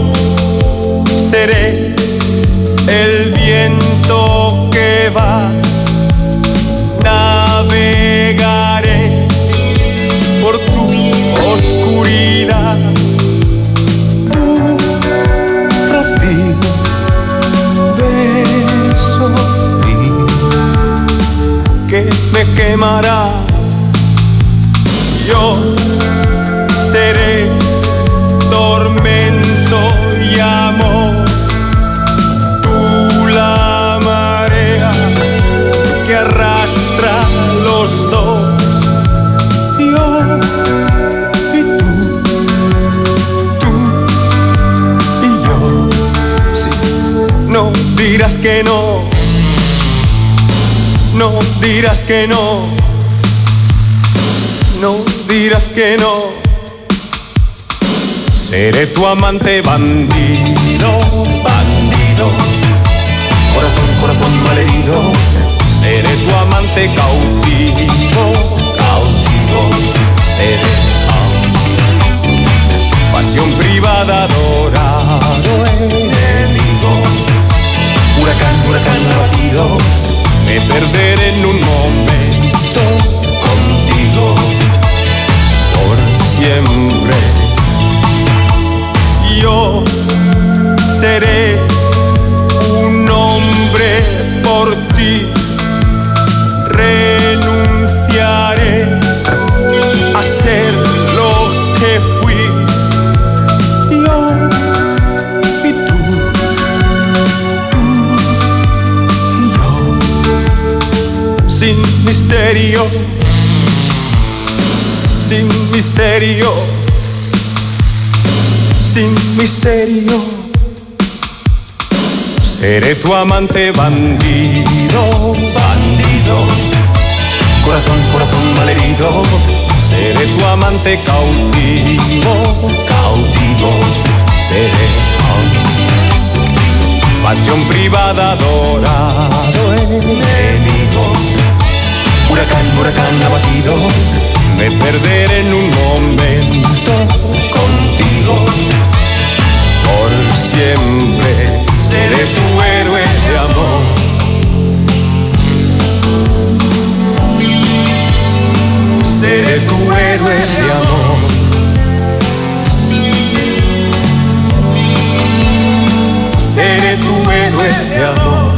Yo seré tormento y amor, tú la marea que arrastra los dos. Yo y tú, tú y yo. Sí, no dirás que no, no dirás que no, no dirás que no. Seré tu amante bandido, bandido, corazón, corazón malherido. Seré tu amante cautivo, cautivo. Seré ah, pasión privada, adorado enemigo. Huracán, huracán abatido. Me perderé en un momento contigo por siempre. Yo seré un hombre por ti, renunciaré a ser lo que fui. Yo y tú, tú y yo, sin misterio, sin misterio. Sin misterio, seré tu amante bandido, bandido, corazón, corazón malherido. Seré tu amante cautivo, cautivo. Seré oh, pasión privada, adorado enemigo. Huracán, huracán abatido. Me perderé en un momento contigo. Por siempre seré tu héroe de amor. Seré tu héroe de amor. Seré tu héroe de amor.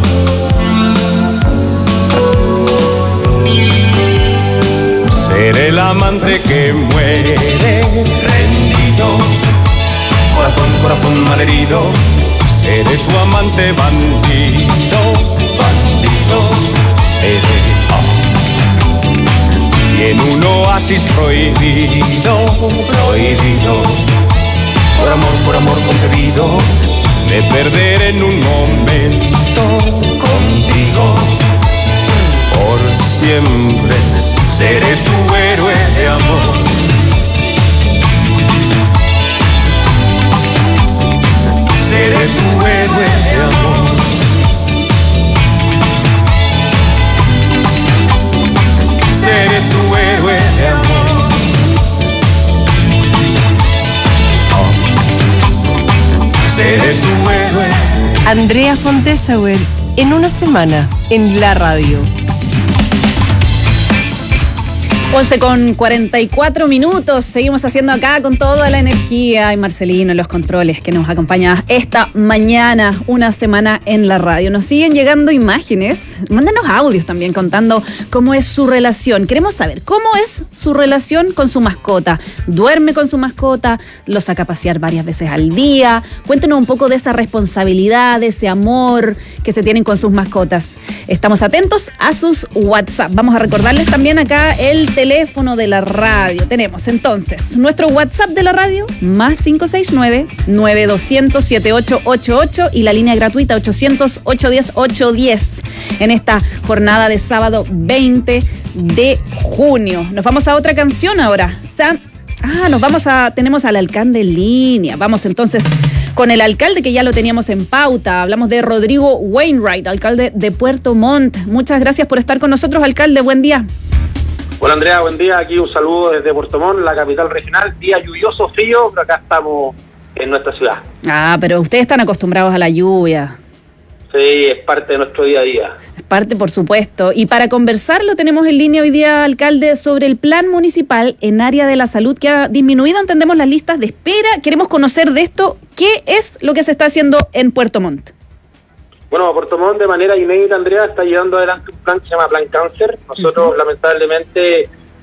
Seré el amante que muere rendido, corazón, corazón malherido. Seré tu amante bandido, bandido. Seré oh, y en un oasis prohibido, prohibido. Por amor, por amor concebido, me perderé en un momento contigo. Por siempre seré tu héroe de amor. Seré tu héroe de amor. Seré tu héroe de amor. Oh. Seré tu héroe. Andrea Fontesauer, en una semana, en la radio. once con cuarenta y cuatro minutos, seguimos haciendo acá con toda la energía y Marcelino en los controles que nos acompaña esta mañana, una semana en la radio. Nos siguen llegando imágenes, mándenos audios también contando cómo es su relación. Queremos saber cómo es su relación con su mascota. ¿Duerme con su mascota? ¿Lo saca a pasear varias veces al día? Cuéntenos un poco de esa responsabilidad, de ese amor que se tienen con sus mascotas. Estamos atentos a sus WhatsApp. Vamos a recordarles también acá el teléfono de la radio. Tenemos entonces nuestro WhatsApp de la radio, más cinco seis nueve, nueve dos cero cero, siete ocho ocho ocho y la línea gratuita ochocientos, ochocientos diez, ochocientos diez en esta jornada de sábado veinte de junio. Nos vamos a otra canción ahora. San... Ah, nos vamos a... Tenemos al alcalde en línea. Vamos entonces con el alcalde que ya lo teníamos en pauta. Hablamos de Rodrigo Wainwright, alcalde de Puerto Montt. Muchas gracias por estar con nosotros, alcalde. Buen día. Hola Andrea, buen día. Aquí un saludo desde Puerto Montt, la capital regional. Día lluvioso, frío, pero acá estamos en nuestra ciudad. Ah, pero ustedes están acostumbrados a la lluvia. Sí, es parte de nuestro día a día. Es parte, por supuesto. Y para conversarlo tenemos en línea hoy día, alcalde, sobre el plan municipal en área de la salud que ha disminuido, entendemos, las listas de espera. Queremos conocer de esto, ¿qué es lo que se está haciendo en Puerto Montt? Bueno, Puerto Montt de manera inédita, Andrea, está llevando adelante un plan que se llama Plan Cáncer. Nosotros, uh-huh. lamentablemente,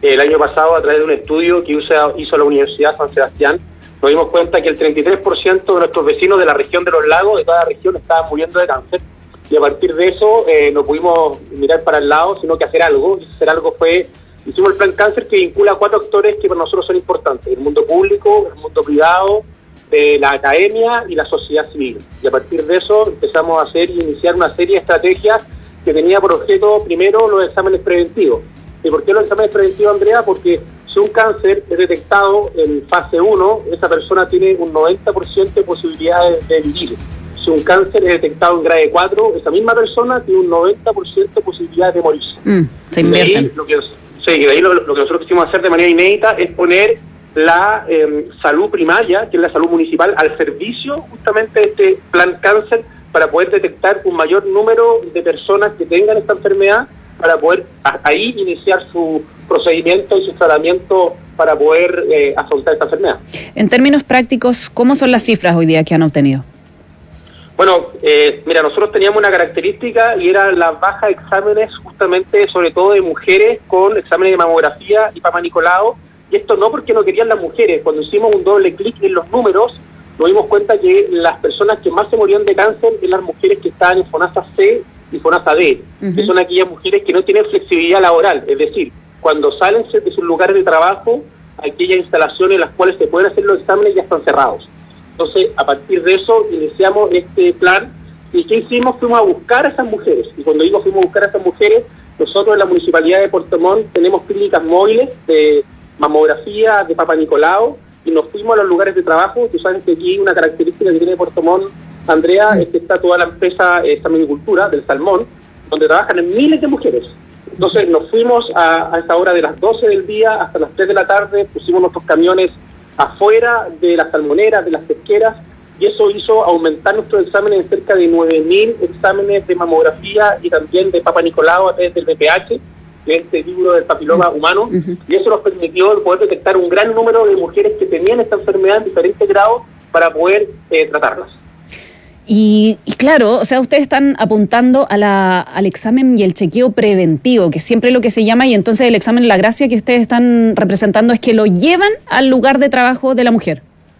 el año pasado a través de un estudio que hizo, hizo la Universidad San Sebastián, nos dimos cuenta que el treinta y tres por ciento de nuestros vecinos de la región de los lagos, de toda la región, estaban muriendo de cáncer. Y a partir de eso eh, no pudimos mirar para el lado, sino que hacer algo. Y hacer algo fue, hicimos el plan cáncer que vincula a cuatro actores que para nosotros son importantes: el mundo público, el mundo privado, eh, la academia y la sociedad civil. Y a partir de eso empezamos a hacer y iniciar una serie de estrategias que tenía por objeto, primero, los exámenes preventivos. ¿Y por qué los exámenes preventivos, Andrea? Porque si un cáncer es detectado en fase uno, esa persona tiene un noventa por ciento de posibilidades de vivir. Si un cáncer es detectado en grado cuatro, esa misma persona tiene un noventa por ciento de posibilidades de morirse. Mm, se invierten. Lo que, sí, de ahí lo, lo que nosotros quisimos hacer de manera inédita es poner la eh, salud primaria, que es la salud municipal, al servicio justamente de este plan cáncer para poder detectar un mayor número de personas que tengan esta enfermedad, para poder a, ahí iniciar su procedimiento y su tratamiento para poder eh, afrontar esta enfermedad. En términos prácticos, ¿cómo son las cifras hoy día que han obtenido? Bueno, eh, mira, nosotros teníamos una característica y era la baja de exámenes justamente, sobre todo de mujeres, con exámenes de mamografía y Papa Nicolau, y esto no porque no querían las mujeres. Cuando hicimos un doble clic en los números, nos dimos cuenta que las personas que más se morían de cáncer eran las mujeres que estaban en FONASA C y FONASA D, uh-huh. que son aquellas mujeres que no tienen flexibilidad laboral, es decir, cuando salen de sus lugares de trabajo, aquellas instalaciones en las cuales se pueden hacer los exámenes ya están cerrados. Entonces, a partir de eso, iniciamos este plan, y ¿qué hicimos? Fuimos a buscar a esas mujeres, y cuando digo fuimos a buscar a esas mujeres, nosotros en la Municipalidad de Puerto Montt tenemos clínicas móviles de mamografía, de Papa Nicolau, y nos fuimos a los lugares de trabajo. Tú sabes que aquí una característica que tiene Puerto Montt, Andrea, es que está toda la empresa eh, salmonicultura del salmón, donde trabajan en miles de mujeres. Entonces nos fuimos a, a esa hora de las doce del día hasta las tres de la tarde, pusimos nuestros camiones afuera de las salmoneras, de las pesqueras, y eso hizo aumentar nuestros exámenes en cerca de nueve mil exámenes de mamografía y también de Papa Nicolau a través del B P H, que es este libro del papiloma humano, uh-huh. y eso nos permitió poder detectar un gran número de mujeres que tenían esta enfermedad en diferentes grados para poder eh, tratarlas. Y, y claro, o sea, ustedes están apuntando a la, al examen y el chequeo preventivo, que siempre es lo que se llama, y entonces el examen, la gracia que ustedes están representando es que lo llevan al lugar de trabajo de la mujer.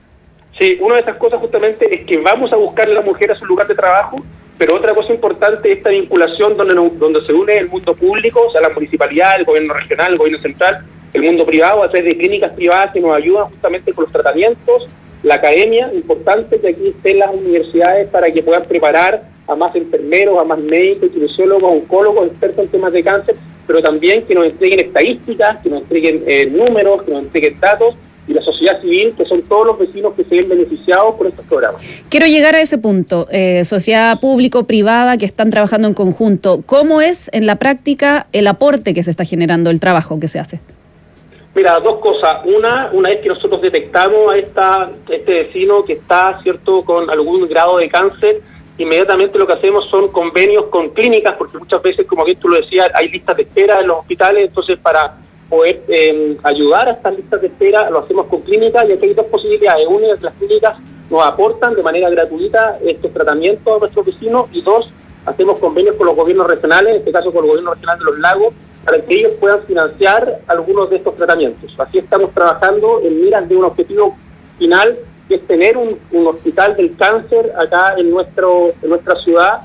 Sí, una de esas cosas justamente es que vamos a buscar a la mujer a su lugar de trabajo, pero otra cosa importante es esta vinculación donde, no, donde se une el mundo público, o sea, la municipalidad, el gobierno regional, el gobierno central, el mundo privado, a través de clínicas privadas que nos ayudan justamente con los tratamientos, la academia, importante que aquí estén las universidades para que puedan preparar a más enfermeros, a más médicos, kinesiólogos, oncólogos, expertos en temas de cáncer, pero también que nos entreguen estadísticas, que nos entreguen eh, números, que nos entreguen datos, y la sociedad civil, que son todos los vecinos que se ven beneficiados por estos programas. Quiero llegar a ese punto, eh, sociedad público-privada que están trabajando en conjunto. ¿Cómo es en la práctica el aporte que se está generando, el trabajo que se hace? Mira, dos cosas. Una, una vez que nosotros detectamos a esta, este vecino que está, cierto, con algún grado de cáncer, inmediatamente lo que hacemos son convenios con clínicas, porque muchas veces, como bien tú lo decías, hay listas de espera en los hospitales, entonces para poder eh, ayudar a estas listas de espera lo hacemos con clínicas, y aquí hay dos posibilidades. Una es que las clínicas nos aportan de manera gratuita estos tratamientos a nuestros vecinos, y dos, hacemos convenios con los gobiernos regionales, en este caso con el gobierno regional de los lagos, para que ellos puedan financiar algunos de estos tratamientos. Así estamos trabajando en miras de un objetivo final, que es tener un, un hospital del cáncer acá en nuestro en nuestra ciudad,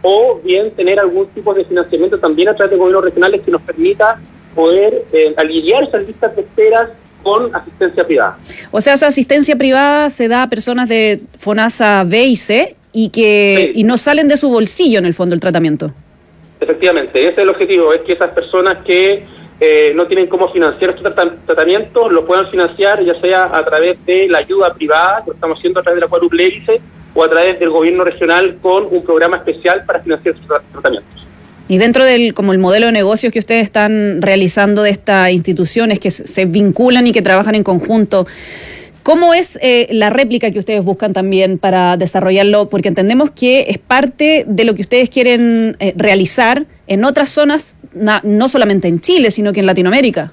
o bien tener algún tipo de financiamiento también a través de gobiernos regionales que nos permita poder eh, aliviar esas listas de esperas con asistencia privada. O sea, esa asistencia privada se da a personas de FONASA B y C y que sí. y no salen de su bolsillo en el fondo el tratamiento. Efectivamente, ese es el objetivo, es que esas personas que eh, no tienen cómo financiar estos tratamientos lo puedan financiar, ya sea a través de la ayuda privada, que lo estamos haciendo a través de la cuádruple hélice, o a través del gobierno regional con un programa especial para financiar estos tratamientos. Y dentro del como el modelo de negocios que ustedes están realizando de estas instituciones que se vinculan y que trabajan en conjunto, ¿cómo es eh, la réplica que ustedes buscan también para desarrollarlo? Porque entendemos que es parte de lo que ustedes quieren eh, realizar en otras zonas, na, no solamente en Chile, sino que en Latinoamérica.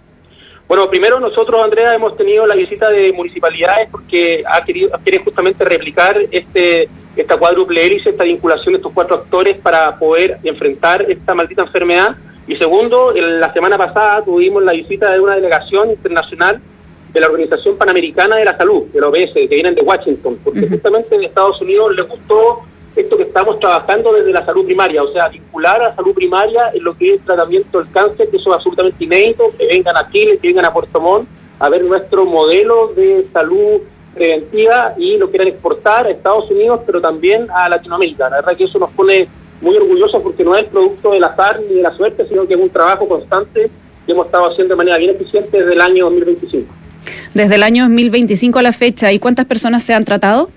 Bueno, primero nosotros, Andrea, hemos tenido la visita de municipalidades porque ha querido, quieren justamente replicar este esta cuádruple hélice, esta vinculación de estos cuatro actores para poder enfrentar esta maldita enfermedad. Y segundo, en la semana pasada tuvimos la visita de una delegación internacional de la Organización Panamericana de la Salud, de la O P S, que vienen de Washington, porque uh-huh. justamente en Estados Unidos les gustó esto que estamos trabajando desde la salud primaria, o sea, vincular a salud primaria en lo que es el tratamiento del cáncer, que eso es absolutamente inédito, que vengan a Chile, que vengan a Puerto Montt a ver nuestro modelo de salud preventiva y lo quieran exportar a Estados Unidos, pero también a Latinoamérica. La verdad que eso nos pone muy orgullosos porque no es producto del azar ni de la suerte, sino que es un trabajo constante que hemos estado haciendo de manera bien eficiente desde el año dos mil veinticinco. Desde el año dos mil veinticinco a la fecha, ¿y cuántas personas se han tratado?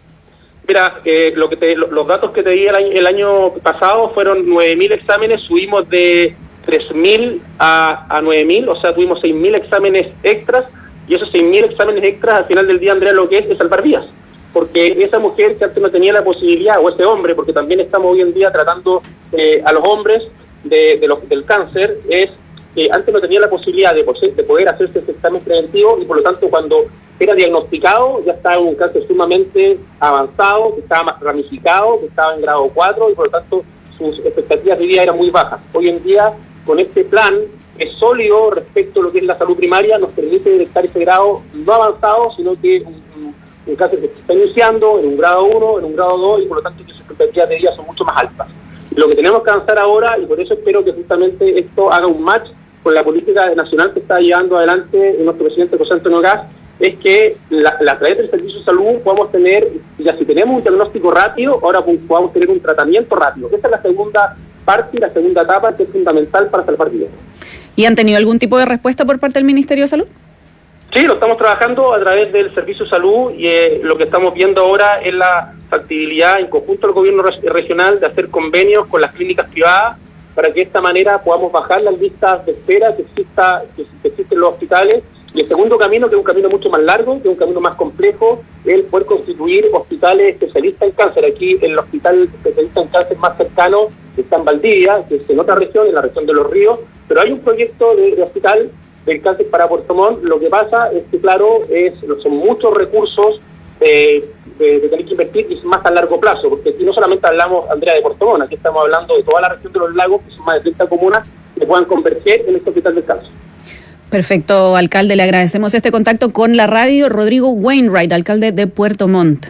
Mira, eh, lo que te, lo, los datos que te di el año, el año pasado fueron nueve mil exámenes, subimos de tres mil a, a nueve mil, o sea, tuvimos seis mil exámenes extras, y esos seis mil exámenes extras al final del día, Andrea, lo que es es salvar vidas. Porque esa mujer que antes no tenía la posibilidad, o ese hombre, porque también estamos hoy en día tratando eh, a los hombres de, de los, del cáncer, es que antes no tenía la posibilidad de, de poder hacerse ese examen preventivo y por lo tanto cuando era diagnosticado ya estaba en un cáncer sumamente avanzado, que estaba más ramificado, que estaba en grado cuatro y por lo tanto sus expectativas de vida eran muy bajas. Hoy en día, con este plan, es sólido respecto a lo que es la salud primaria, nos permite detectar ese grado no avanzado, sino que un, un, un cáncer que se está iniciando en un grado uno, en un grado dos, y por lo tanto sus expectativas de vida son mucho más altas. Lo que tenemos que avanzar ahora, y por eso espero que justamente esto haga un match con la política nacional que está llevando adelante nuestro presidente José Antonio Gas, es que la, la, a través del servicio de salud podamos tener, ya si tenemos un diagnóstico rápido, ahora podamos tener un tratamiento rápido. Esa es la segunda parte y la segunda etapa que es fundamental para salvar vidas. ¿Y han tenido algún tipo de respuesta por parte del Ministerio de Salud? Sí, lo estamos trabajando a través del Servicio de Salud y eh, lo que estamos viendo ahora es la factibilidad en conjunto al gobierno re- regional de hacer convenios con las clínicas privadas para que de esta manera podamos bajar las listas de espera que, exista, que, que existen en los hospitales. Y el segundo camino, que es un camino mucho más largo, que es un camino más complejo, es el poder constituir hospitales especialistas en cáncer. Aquí el hospital especialista en cáncer más cercano está en Valdivia, que es en otra región, en la región de Los Ríos, pero hay un proyecto de, de hospital del cáncer para Puerto Montt. Lo que pasa es que, claro, es, son muchos recursos eh, de, de tener que invertir y es más a largo plazo, porque aquí no solamente hablamos, Andrea, de Puerto Montt, aquí estamos hablando de toda la región de los lagos, que son más de treinta comunas que puedan converger en este hospital del cáncer. Perfecto, alcalde, le agradecemos este contacto con la radio. Rodrigo Wainwright, alcalde de Puerto Montt.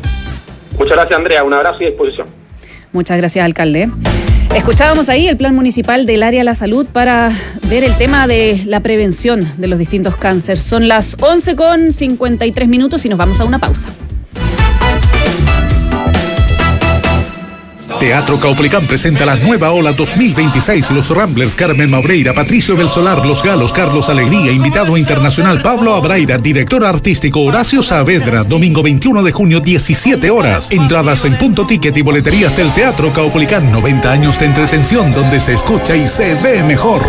Muchas gracias, Andrea, un abrazo y disposición. Muchas gracias, alcalde. Escuchábamos ahí el plan municipal del área de la salud para ver el tema de la prevención de los distintos cánceres. Son las once con cincuenta y tres minutos y nos vamos a una pausa. Teatro Caupolicán presenta la nueva ola dos mil veintiséis. Los Ramblers, Carmen Mabreira, Patricio Belsolar, Los Galos, Carlos Alegría, invitado internacional Pablo Abraira, director artístico Horacio Saavedra, domingo veintiuno de junio, diecisiete horas. Entradas en Punto Ticket y boleterías del Teatro Caupolicán. noventa años de entretención donde se escucha y se ve mejor.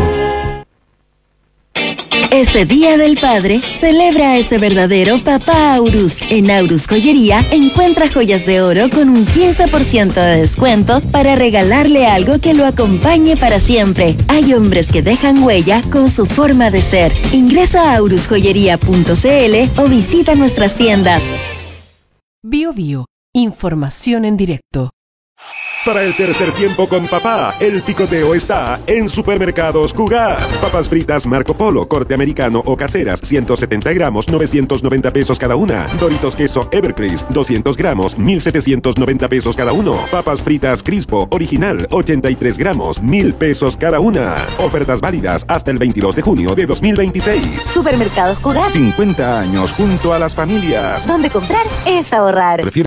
Este Día del Padre, celebra a ese verdadero papá Aurus. En Aurus Joyería, encuentra joyas de oro con un quince por ciento de descuento para regalarle algo que lo acompañe para siempre. Hay hombres que dejan huella con su forma de ser. Ingresa a aurus joyería punto c l o visita nuestras tiendas. Bio Bio, información en directo. Para el tercer tiempo con papá, el picoteo está en Supermercados Cugat. Papas fritas Marco Polo, corte americano o caseras, ciento setenta gramos, novecientos noventa pesos cada una. Doritos queso Evercrisp, doscientos gramos, mil setecientos noventa pesos cada uno. Papas fritas Crispo, original, ochenta y tres gramos, mil pesos cada una. Ofertas válidas hasta el veintidós de junio de dos mil veintiséis. Supermercados Cugat. cincuenta años junto a las familias. Donde comprar es ahorrar. Prefiero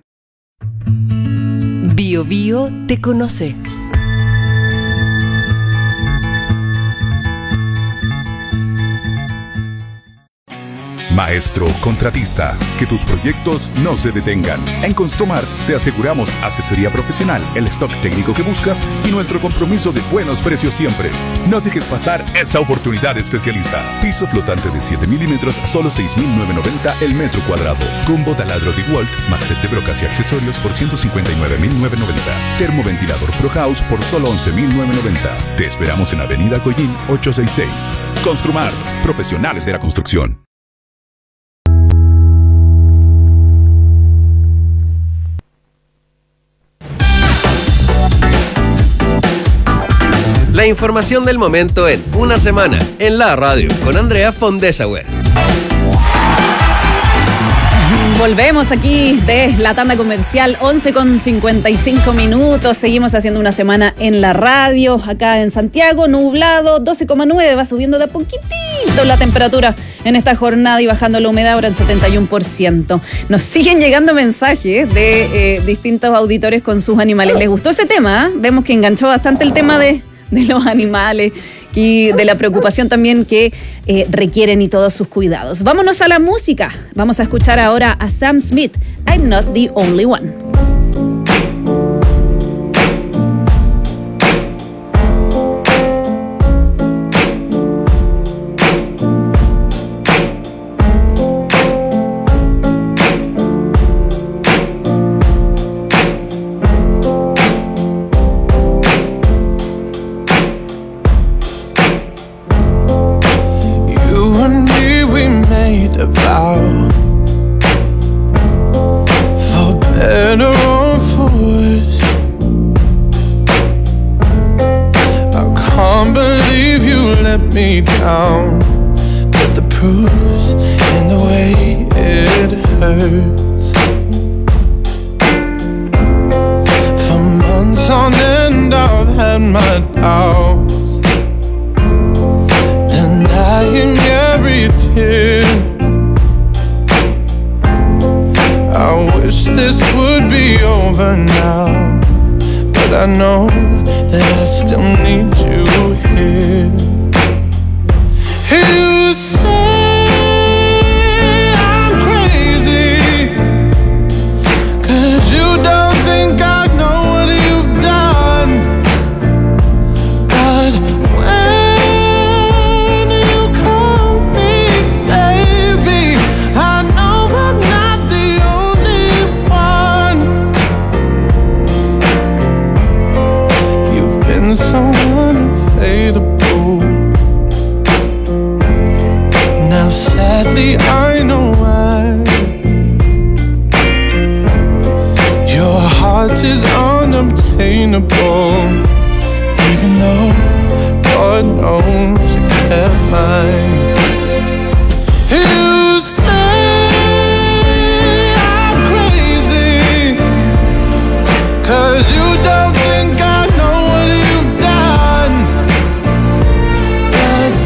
Bio Bio te conoce. Maestro contratista, que tus proyectos no se detengan. En Construmart te aseguramos asesoría profesional, el stock técnico que buscas y nuestro compromiso de buenos precios siempre. No dejes pasar esta oportunidad especialista. Piso flotante de siete milímetros a solo seis mil novecientos noventa el metro cuadrado. Combo taladro DeWalt más set de brocas y accesorios por ciento cincuenta y nueve mil novecientos noventa. Termoventilador Pro House por solo once mil novecientos noventa. Te esperamos en Avenida Coyín ochocientos sesenta y seis. Construmart, profesionales de la construcción. La información del momento en Una Semana en la radio con Andrea Fondesauer. Volvemos aquí de la tanda comercial, once con cincuenta y cinco minutos. Seguimos haciendo Una Semana en la radio, acá en Santiago, nublado, doce coma nueve, va subiendo de a poquitito la temperatura en esta jornada y bajando la humedad ahora en setenta y uno por ciento. Nos siguen llegando mensajes de eh, distintos auditores con sus animales. ¿Les gustó ese tema? ¿Eh? Vemos que enganchó bastante el tema de, de los animales y de la preocupación también que eh, requieren y todos sus cuidados. Vámonos a la música. Vamos a escuchar ahora a Sam Smith, I'm Not the Only One. Me down, but the proof's in the way it hurts. For months on end I've had my doubts, denying every tear. I wish this would be over now, but I know that I still need you here. You say I'm crazy, 'cause you don't think I know what you've done. But when you call me baby, I know I'm not the only one. You've been so unfadable. Now sadly I know why. Your heart is unobtainable, even though God knows you kept mine. You say I'm crazy, 'cause you don't think I know what you've done. But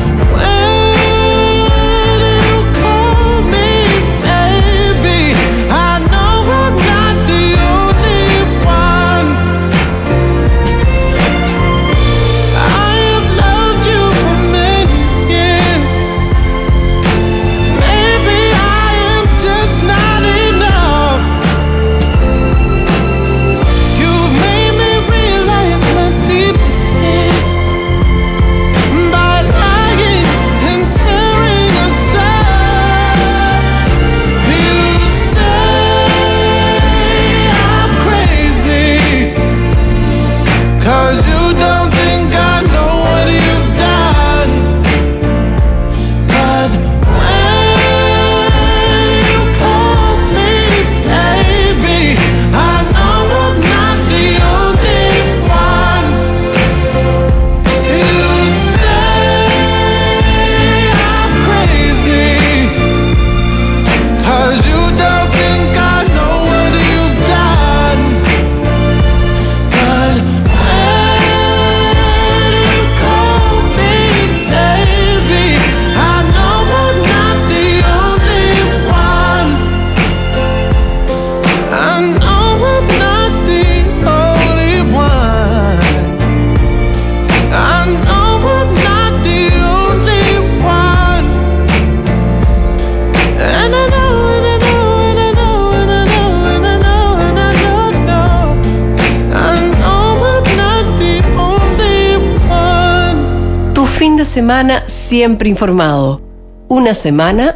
semana siempre informado. Una semana